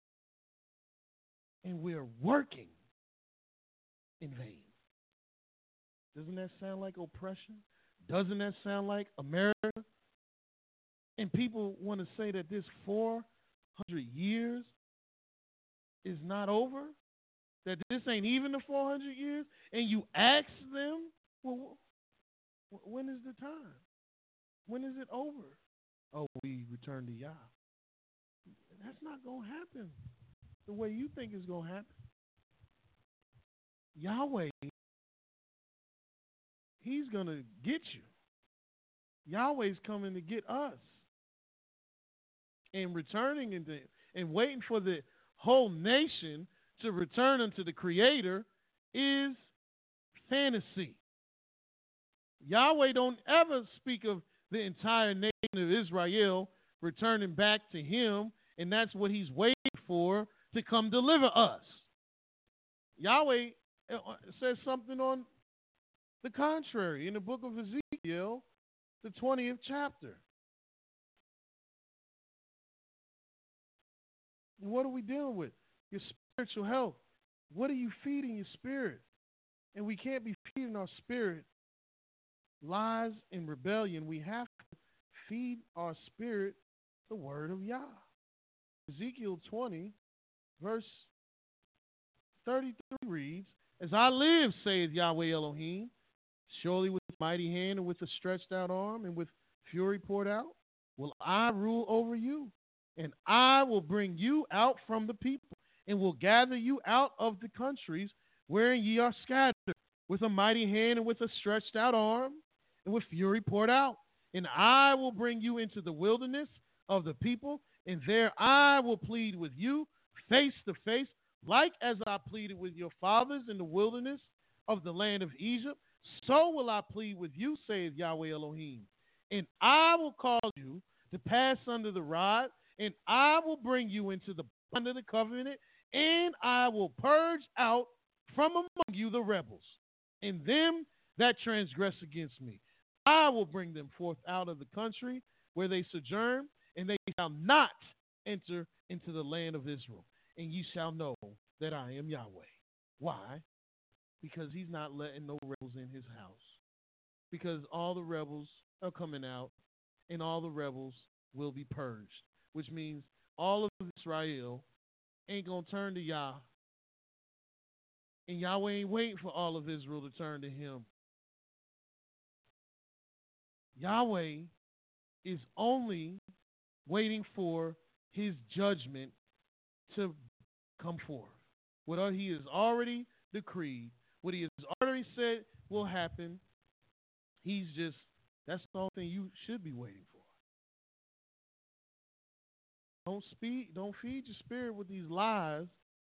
C: and we're working in vain. Doesn't that sound like oppression? Doesn't that sound like America? And people want to say that this 400 years is not over, that this ain't even the 400 years, and you ask them, well, when is the time? When is it over? Oh, we return to Yah. That's not going to happen the way you think it's going to happen. Yahweh, he's going to get you. Yahweh's coming to get us. And returning and waiting for the whole nation to return unto the Creator is fantasy. Yahweh don't ever speak of the entire nation of Israel returning back to him And that's what he's waiting for to come deliver us. Yahweh says something on the contrary in the book of Ezekiel, the 20th chapter. And what are we dealing with? Your spiritual health. What are you feeding your spirit? And we can't be feeding our spirit lies and rebellion. We have to feed our spirit the word of Yah. Ezekiel 20, verse 33 reads, "As I live, saith Yahweh Elohim, surely with a mighty hand and with a stretched out arm and with fury poured out, will I rule over you, and I will bring you out from the people, and will gather you out of the countries wherein ye are scattered, with a mighty hand and with a stretched out arm and with fury poured out. And I will bring you into the wilderness of the people, and there I will plead with you face to face, like as I pleaded with your fathers in the wilderness of the land of Egypt. So will I plead with you, saith Yahweh Elohim. And I will cause you to pass under the rod, and I will bring you into the under the covenant, and I will purge out from among you the rebels, and them that transgress against me. I will bring them forth out of the country where they sojourn, and they shall not enter into the land of Israel. And ye shall know that I am Yahweh." Why? Because he's not letting no rebels in his house. Because all the rebels are coming out, and all the rebels will be purged, which means all of Israel ain't going to turn to Yah. And Yahweh ain't waiting for all of Israel to turn to him. Yahweh is only waiting for his judgment to come forth. What he has already decreed, what he has already said will happen, that's the only thing you should be waiting for. Don't feed your spirit with these lies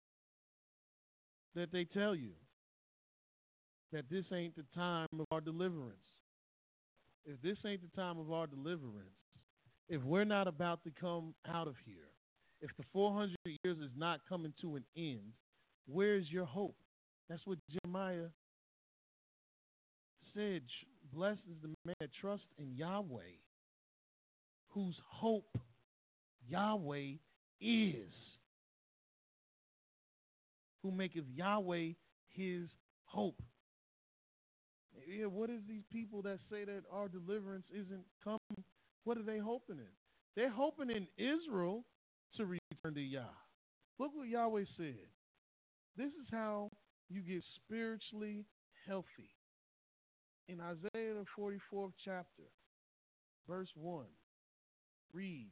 C: that they tell you, that this ain't the time of our deliverance. If this ain't the time of our deliverance, if we're not about to come out of here, if the 400 years is not coming to an end, where's your hope? That's what Jeremiah said. Blessed is the man that trusts in Yahweh, whose hope Yahweh is, who maketh Yahweh his hope. Yeah, what is these people that say that our deliverance isn't coming? What are they hoping in? They're hoping in Israel to return to Yah. Look what Yahweh said. This is how you get spiritually healthy. In Isaiah the 44th chapter, verse 1, reads,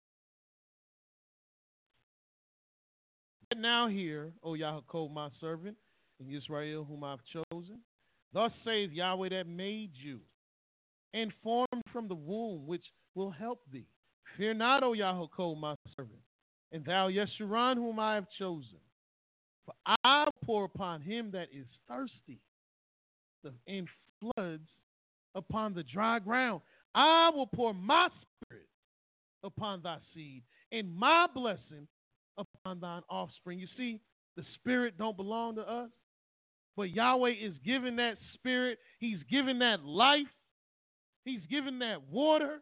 C: "Now hear, O Yaakov, my servant, and Israel, whom I've chosen. Thus saith Yahweh that made you, and formed from the womb, which will help thee. Fear not, O Yaakov, my servant, and thou Yeshurun, whom I have chosen. For I will pour upon him that is thirsty, and floods upon the dry ground. I will pour my spirit upon thy seed, and my blessing upon thine offspring." You see, the spirit don't belong to us, but Yahweh is giving that spirit. He's giving that life. He's giving that water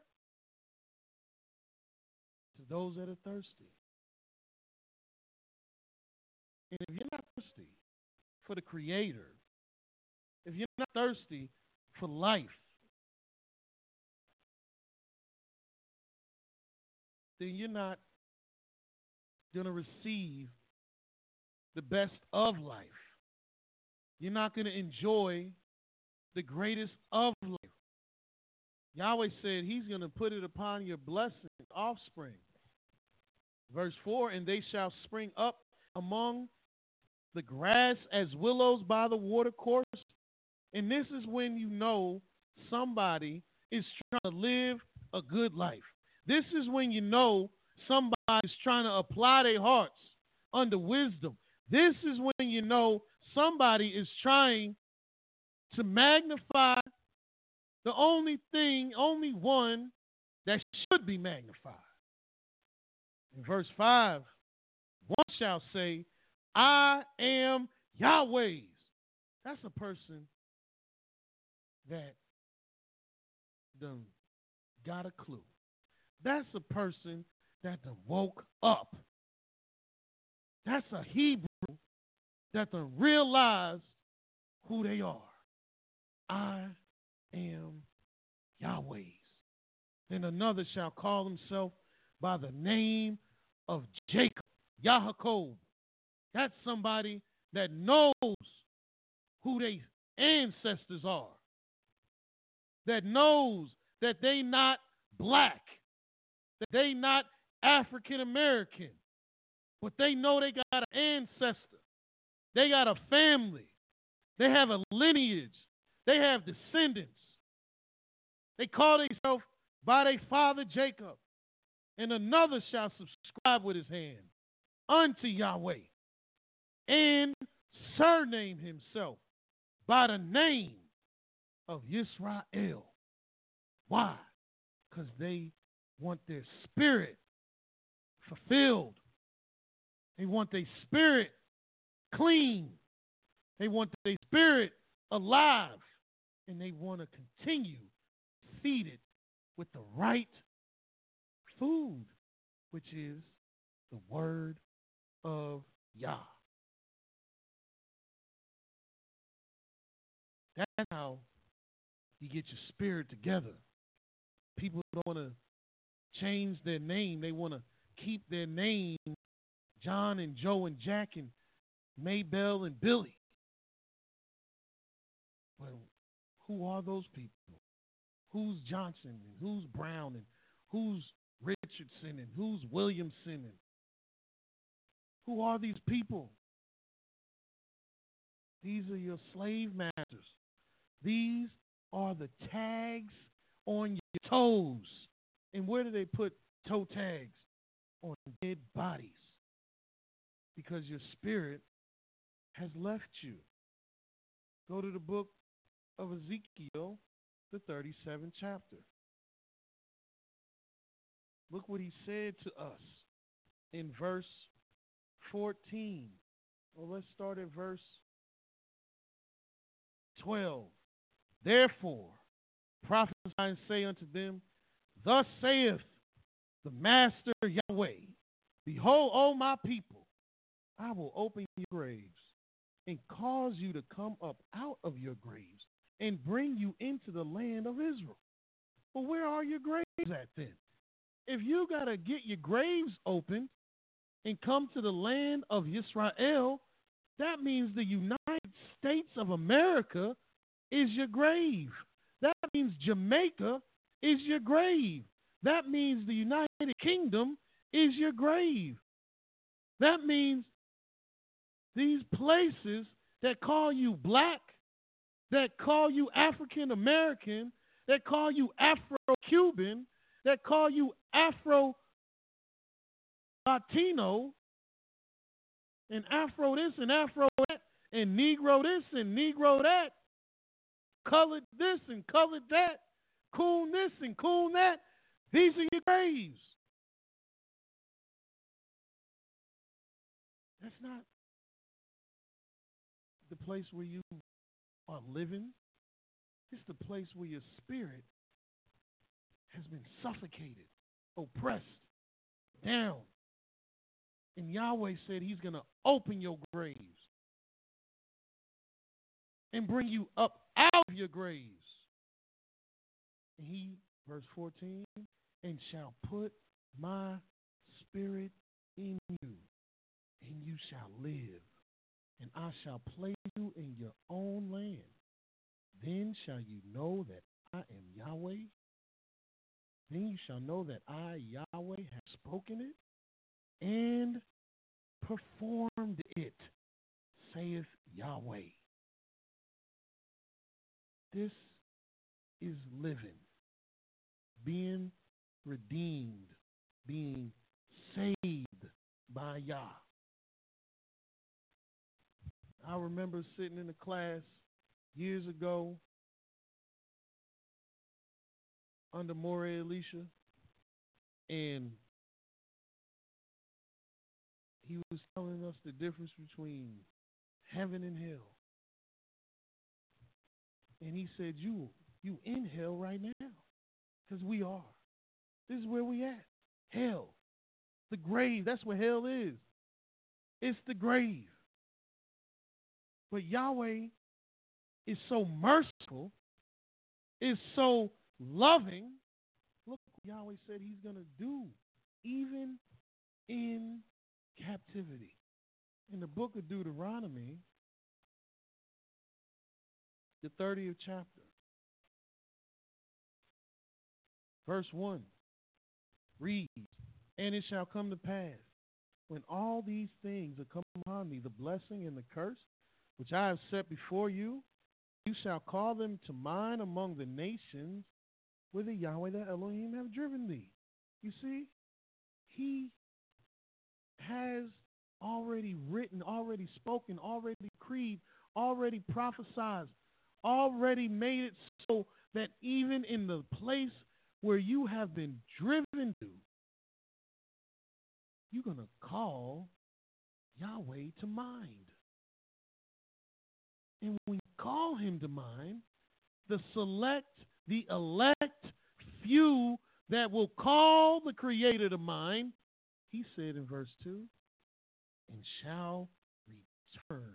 C: to those that are thirsty. And if you're not thirsty for the Creator, if you're not thirsty for life, then you're not going to receive the best of life. You're not going to enjoy the greatest of life. Yahweh said he's going to put it upon your blessing, offspring. Verse 4, "And they shall spring up among the grass as willows by the watercourse." And this is when you know somebody is trying to live a good life. This is when you know somebody is trying to apply their hearts under wisdom. This is when you know somebody is trying to magnify the only one that should be magnified. In verse 5, one shall say, I am Yahweh's. That's a person that done got a clue. That's a person that done woke up. That's a Hebrew that done realized who they are. I am Yahweh's. Then another shall call himself by the name of Jacob, Yaakov. That's somebody that knows who their ancestors are, that knows that they not black, that they not African American, but they know they got an ancestor, they got a family, they have a lineage, they have descendants. They call themselves by their father Jacob, and another shall subscribe with his hand unto Yahweh, and surname himself by the name of Yisrael. Why? Because they want their spirit fulfilled. They want their spirit clean. They want their spirit alive. And they want to continue feeded with the right food, which is the word of Yah. That's how you get your spirit together. People don't want to change their name. They want to keep their name John and Joe and Jack and Maybell and Billy. But who are those people? Who's Johnson and who's Brown and who's Richardson and who's Williamson? And who are these people? These are your slave masters. These are the tags on your toes. And where do they put toe tags? On dead bodies. Because your spirit has left you. Go to the book of Ezekiel, the 37th chapter. Look what he said to us in verse 14. Well, let's start at verse 12. Therefore, prophesy and say unto them, thus saith the Master Yahweh, behold, O my people, I will open your graves and cause you to come up out of your graves and bring you into the land of Israel. Well, where are your graves at then? If you got to get your graves open and come to the land of Israel, that means the United States of America is your grave. That means Jamaica is your grave. That means the United Kingdom is your grave. That means these places that call you black, that call you African American, that call you Afro-Cuban, that call you Afro-Latino, and Afro this and Afro that, and Negro this and Negro that, colored this and colored that, coon this and coon that. These are your graves. That's not the place where you are living. It's the place where your spirit has been suffocated, oppressed, down. And Yahweh said he's going to open your graves and bring you up out of your graves. And he, verse 14, and shall put my spirit in you, and you shall live, and I shall place you in your own land. Then shall you know that I am Yahweh. Then you shall know that I, Yahweh, have spoken it and performed it, saith Yahweh. This is living, being redeemed, being saved by Yah. I remember sitting in a class years ago under Moreh Elisha, and he was telling us the difference between heaven and hell. And he said, you in hell right now. Because we are. This is where we at. Hell. The grave. That's where hell is. It's the grave. But Yahweh is so merciful, is so loving. Look what Yahweh said he's going to do, even in captivity. In the book of Deuteronomy, the 30th chapter, verse 1, reads, "And it shall come to pass, when all these things are come upon thee, the blessing and the curse, which I have set before you, you shall call them to mind among the nations whither Yahweh the Elohim have driven thee." You see, he has already written, already spoken, already decreed, already prophesied, already made it so that even in the place where you have been driven to, you're going to call Yahweh to mind. And when you call him to mind, the elect few that will call the Creator to mind, he said in verse 2, and shall return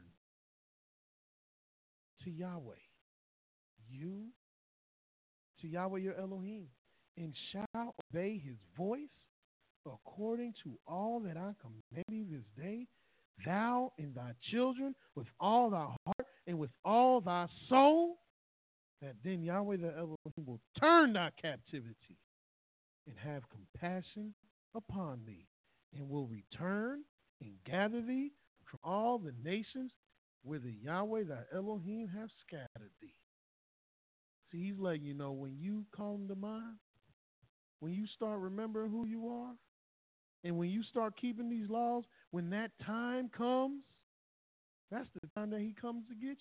C: to Yahweh, you, to Yahweh your Elohim, and shall obey his voice according to all that I command thee this day, thou and thy children, with all thy heart and with all thy soul, that then Yahweh the Elohim will turn thy captivity and have compassion upon thee, and will return and gather thee from all the nations whither Yahweh thy Elohim hath scattered thee. See, he's letting you know, when you call him to mind, when you start remembering who you are, and when you start keeping these laws, when that time comes, that's the time that he comes to get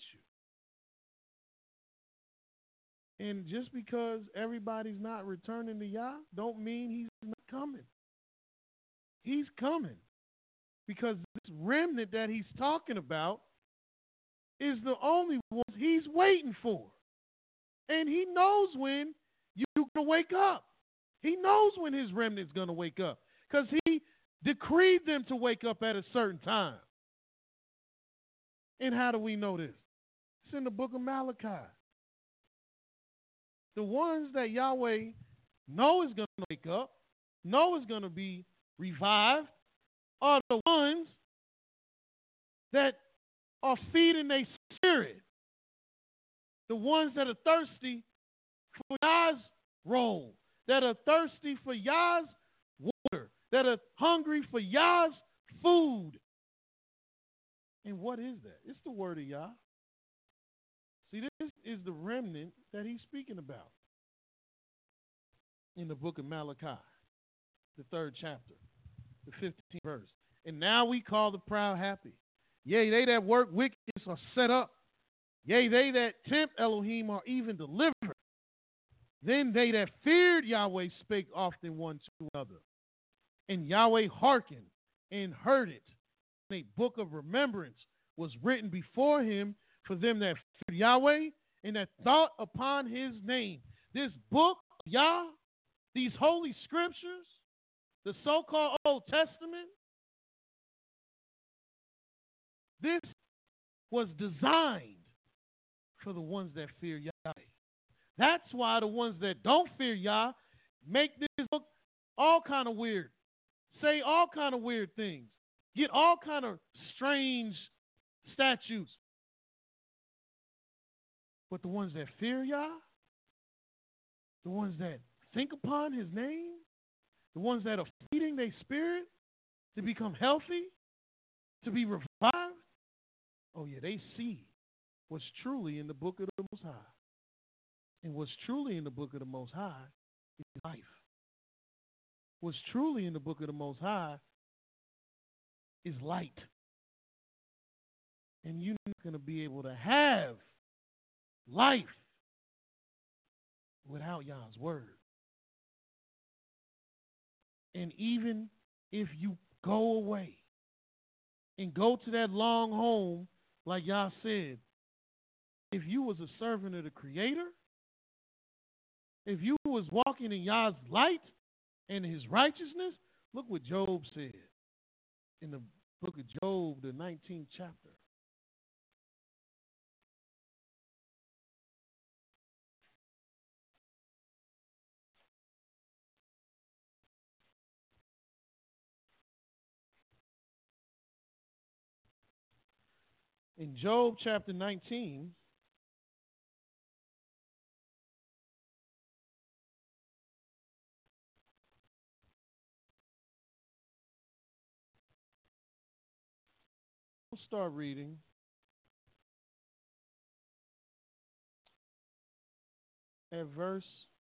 C: you. And just because everybody's not returning to Yah, don't mean he's not coming. He's coming. Because this remnant that he's talking about is the only ones he's waiting for. And he knows when you're going to wake up. He knows when his remnant's going to wake up. Because he decreed them to wake up at a certain time. And how do we know this? It's in the book of Malachi. The ones that Yahweh know is going to wake up, know is going to be revived, are the ones that are feeding their spirit. The ones that are thirsty for Yah's role, that are thirsty for Yah's water, that are hungry for Yah's food. And what is that? It's the word of Yah. See, this is the remnant that he's speaking about in the book of Malachi, the 3rd chapter, the 15th verse. And now we call the proud happy. Yea, they that work wickedness are set up. Yea, they that tempt Elohim are even delivered. Then they that feared Yahweh spake often one to another. And Yahweh hearkened and heard it. And a book of remembrance was written before him for them that feared Yahweh and that thought upon his name. This book of Yah, these holy scriptures, the so-called Old Testament, this was designed for the ones that fear Yahweh. That's why the ones that don't fear Yah make this book all kind of weird, say all kind of weird things, get all kind of strange statutes. But the ones that fear Yah, the ones that think upon his name, the ones that are feeding their spirit to become healthy, to be revived, oh yeah, they see what's truly in the book of the Most High. And what's truly in the book of the Most High is life. What's truly in the book of the Most High is light. And you're not going to be able to have life without Yah's word. And even if you go away and go to that long home, like y'all said, if you was a servant of the Creator, if you was walking in Yah's light and his righteousness, look what Job said in the book of Job, the 19th chapter. In Job chapter 19, we'll start reading. At verse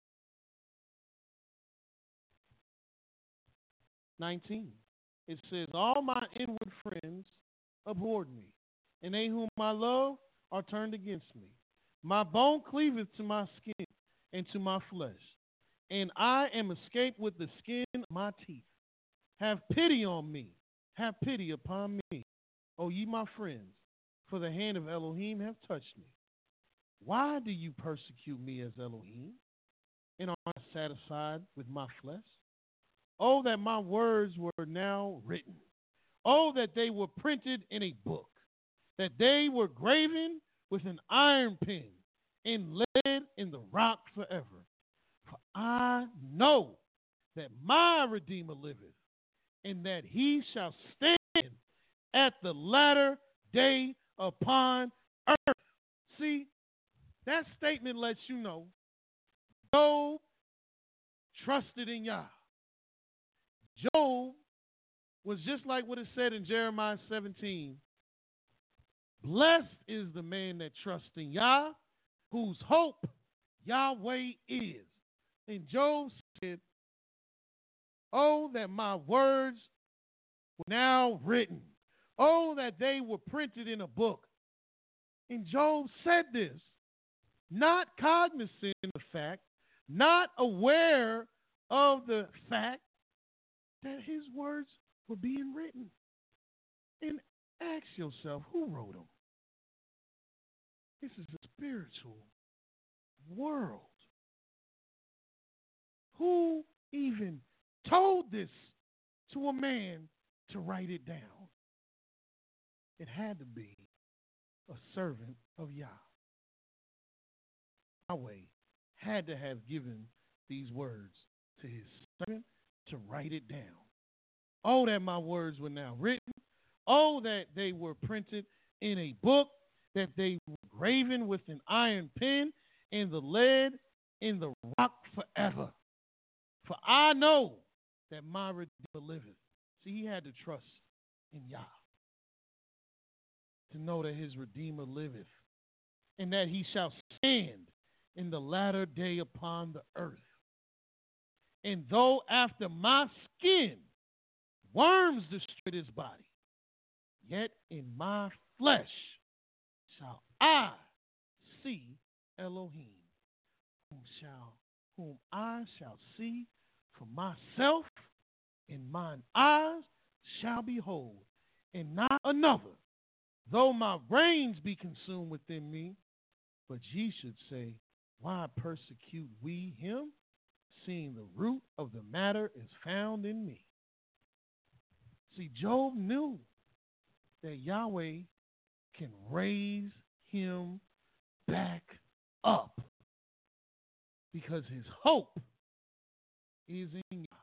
C: 19, it says, all my inward friends abhorred me, and they whom I love are turned against me. My bone cleaveth to my skin and to my flesh, and I am escaped with the skin of my teeth. Have pity on me, have pity upon me, O ye my friends, for the hand of Elohim hath touched me. Why do you persecute me as Elohim, and are not satisfied with my flesh? Oh, that my words were now written. Oh, that they were printed in a book, that they were graven with an iron pen and laid in the rock forever. For I know that my Redeemer liveth, and that he shall stand at the latter day upon earth. See, that statement lets you know Job trusted in Yah. Job was just like what it said in Jeremiah 17. Blessed is the man that trusts in Yah, whose hope Yahweh is. And Job said, oh, that my words were now written. Oh, that they were printed in a book. And Job said this, not cognizant of the fact, not aware of the fact that his words were being written. And ask yourself, who wrote them? This is a spiritual world. Who even told this to a man to write it down? It had to be a servant of Yah. Yahweh had to have given these words to his servant to write it down. Oh, that my words were now written. Oh, that they were printed in a book, that they were graven with an iron pen and the lead in the rock forever. For I know that my Redeemer liveth. See, he had to trust in Yah to know that his Redeemer liveth, and that he shall stand in the latter day upon the earth. And though after my skin worms destroy his body, yet in my flesh shall I see Elohim, whom I shall see for myself, and mine eyes shall behold, and not another, though my reins be consumed within me. But ye should say, why persecute we him, seeing the root of the matter is found in me? See, Job knew that Yahweh can raise him back up because his hope is in Yah.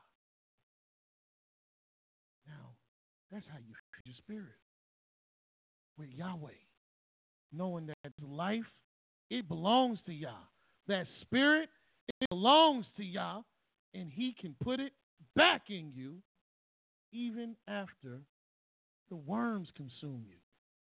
C: Now, that's how you feed your spirit, with Yahweh, knowing that life, it belongs to Yah. That spirit, it belongs to Yah, and he can put it back in you even after the worms consume you.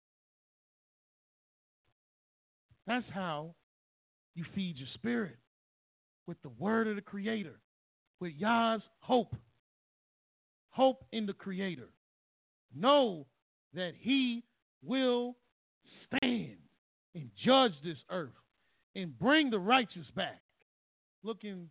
C: That's how you feed your spirit, with the word of the Creator, with Yah's hope. Hope in the Creator. Know that he will stand and judge this earth and bring the righteous back. Look in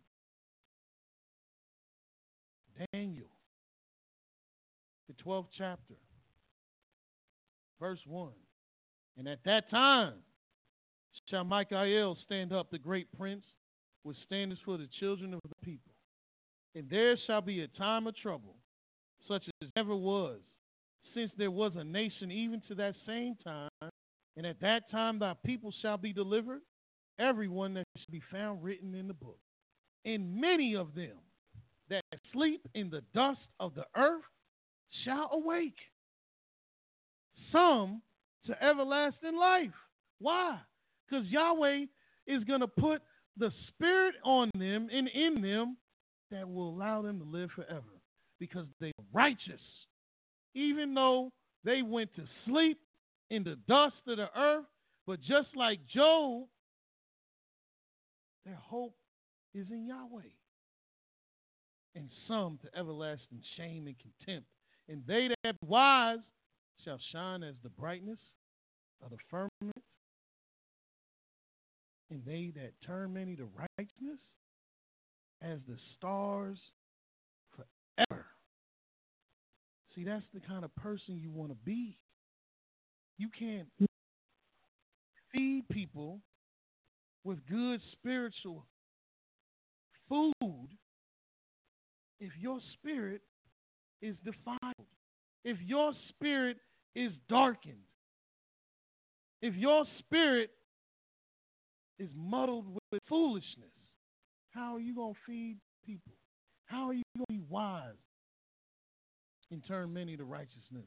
C: Daniel, the 12th chapter. Verse 1. And at that time shall Michael stand up, the great prince, with standards for the children of the people. And there shall be a time of trouble, such as never was, since there was a nation even to that same time. And at that time thy people shall be delivered, everyone that shall be found written in the book. And many of them that sleep in the dust of the earth shall awake, some to everlasting life. Why? Because Yahweh is going to put the spirit on them and in them that will allow them to live forever, because they are righteous. Even though they went to sleep in the dust of the earth, but just like Job, their hope is in Yahweh. And some to everlasting shame and contempt. And they that be wise shall shine as the brightness of the firmament. And they that turn many to righteousness as the stars forever. See, that's the kind of person you want to be. You can't feed people with good spiritual food if your spirit is defiled, if your spirit is darkened, if your spirit is muddled with foolishness. How are you going to feed people? How are you going to be wise and turn many to righteousness?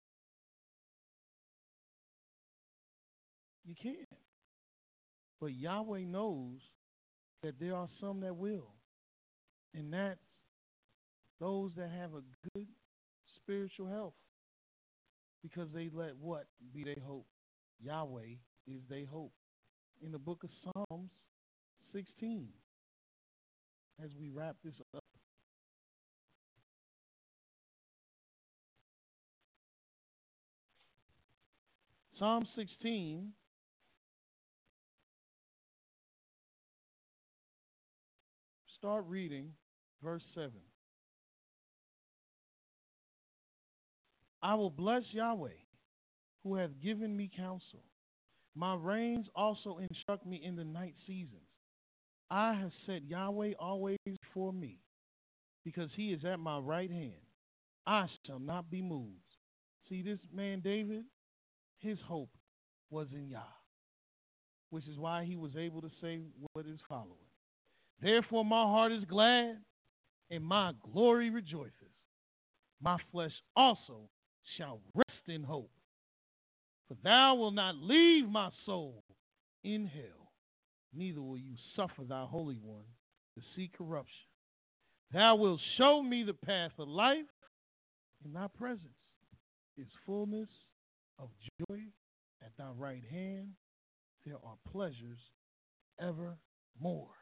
C: You can't. But Yahweh knows that there are some that will. And that's those that have a good spiritual health. Because they let what be their hope? Yahweh is their hope. In the book of Psalms 16, as we wrap this up. Psalm 16, start reading verse 7. I will bless Yahweh, who hath given me counsel. My reins also instruct me in the night seasons. I have set Yahweh always before me, because he is at my right hand. I shall not be moved. See, this man David, his hope was in Yah, which is why he was able to say what is following. Therefore my heart is glad, and my glory rejoices. My flesh also shall rest in hope. For thou wilt not leave my soul in hell, neither will you suffer thy Holy One to see corruption. Thou wilt show me the path of life. In thy presence is fullness of joy. At thy right hand there are pleasures evermore.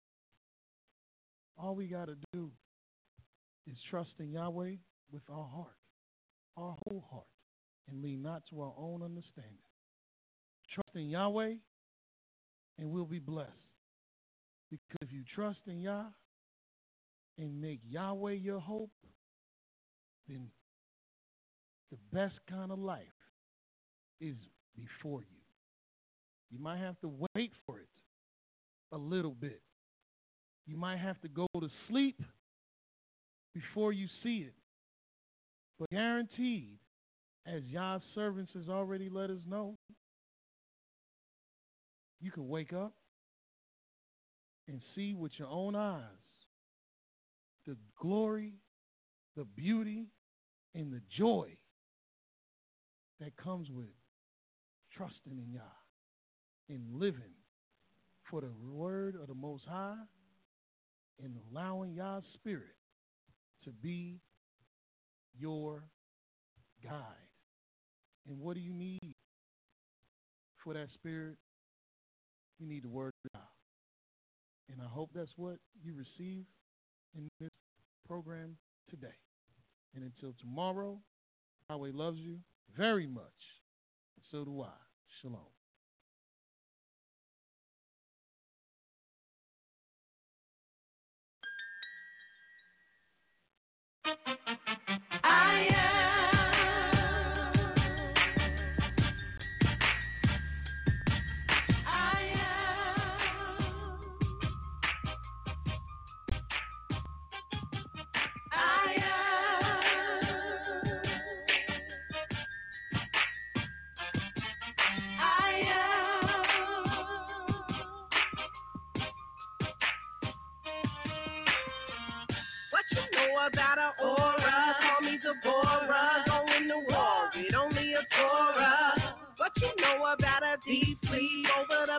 C: All we got to do is trust in Yahweh with our heart, our whole heart, and lean not to our own understanding. Trust in Yahweh, and we'll be blessed. Because if you trust in Yah and make Yahweh your hope, then the best kind of life is before you. You might have to wait for it a little bit. You might have to go to sleep before you see it. But guaranteed, as Yah's servants has already let us know, you can wake up and see with your own eyes the glory, the beauty, and the joy that comes with trusting in Yah and living for the word of the Most High and allowing Yah's Spirit to be your guide. And what do you need for that Spirit? You need the word of God. And I hope that's what you receive in this program today. And until tomorrow, Yahweh loves you very much. So do I. Shalom.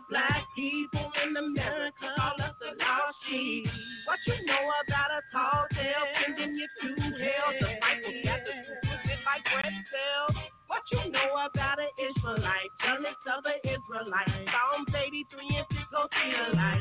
D: black people in America call us the lost sheep. What you know about a tall tale, sending you to hell? The Bible got the truth it like bread cells. What you know about an Israelite? Tell it to the Israelite. Psalms 83 and 6 go see the light.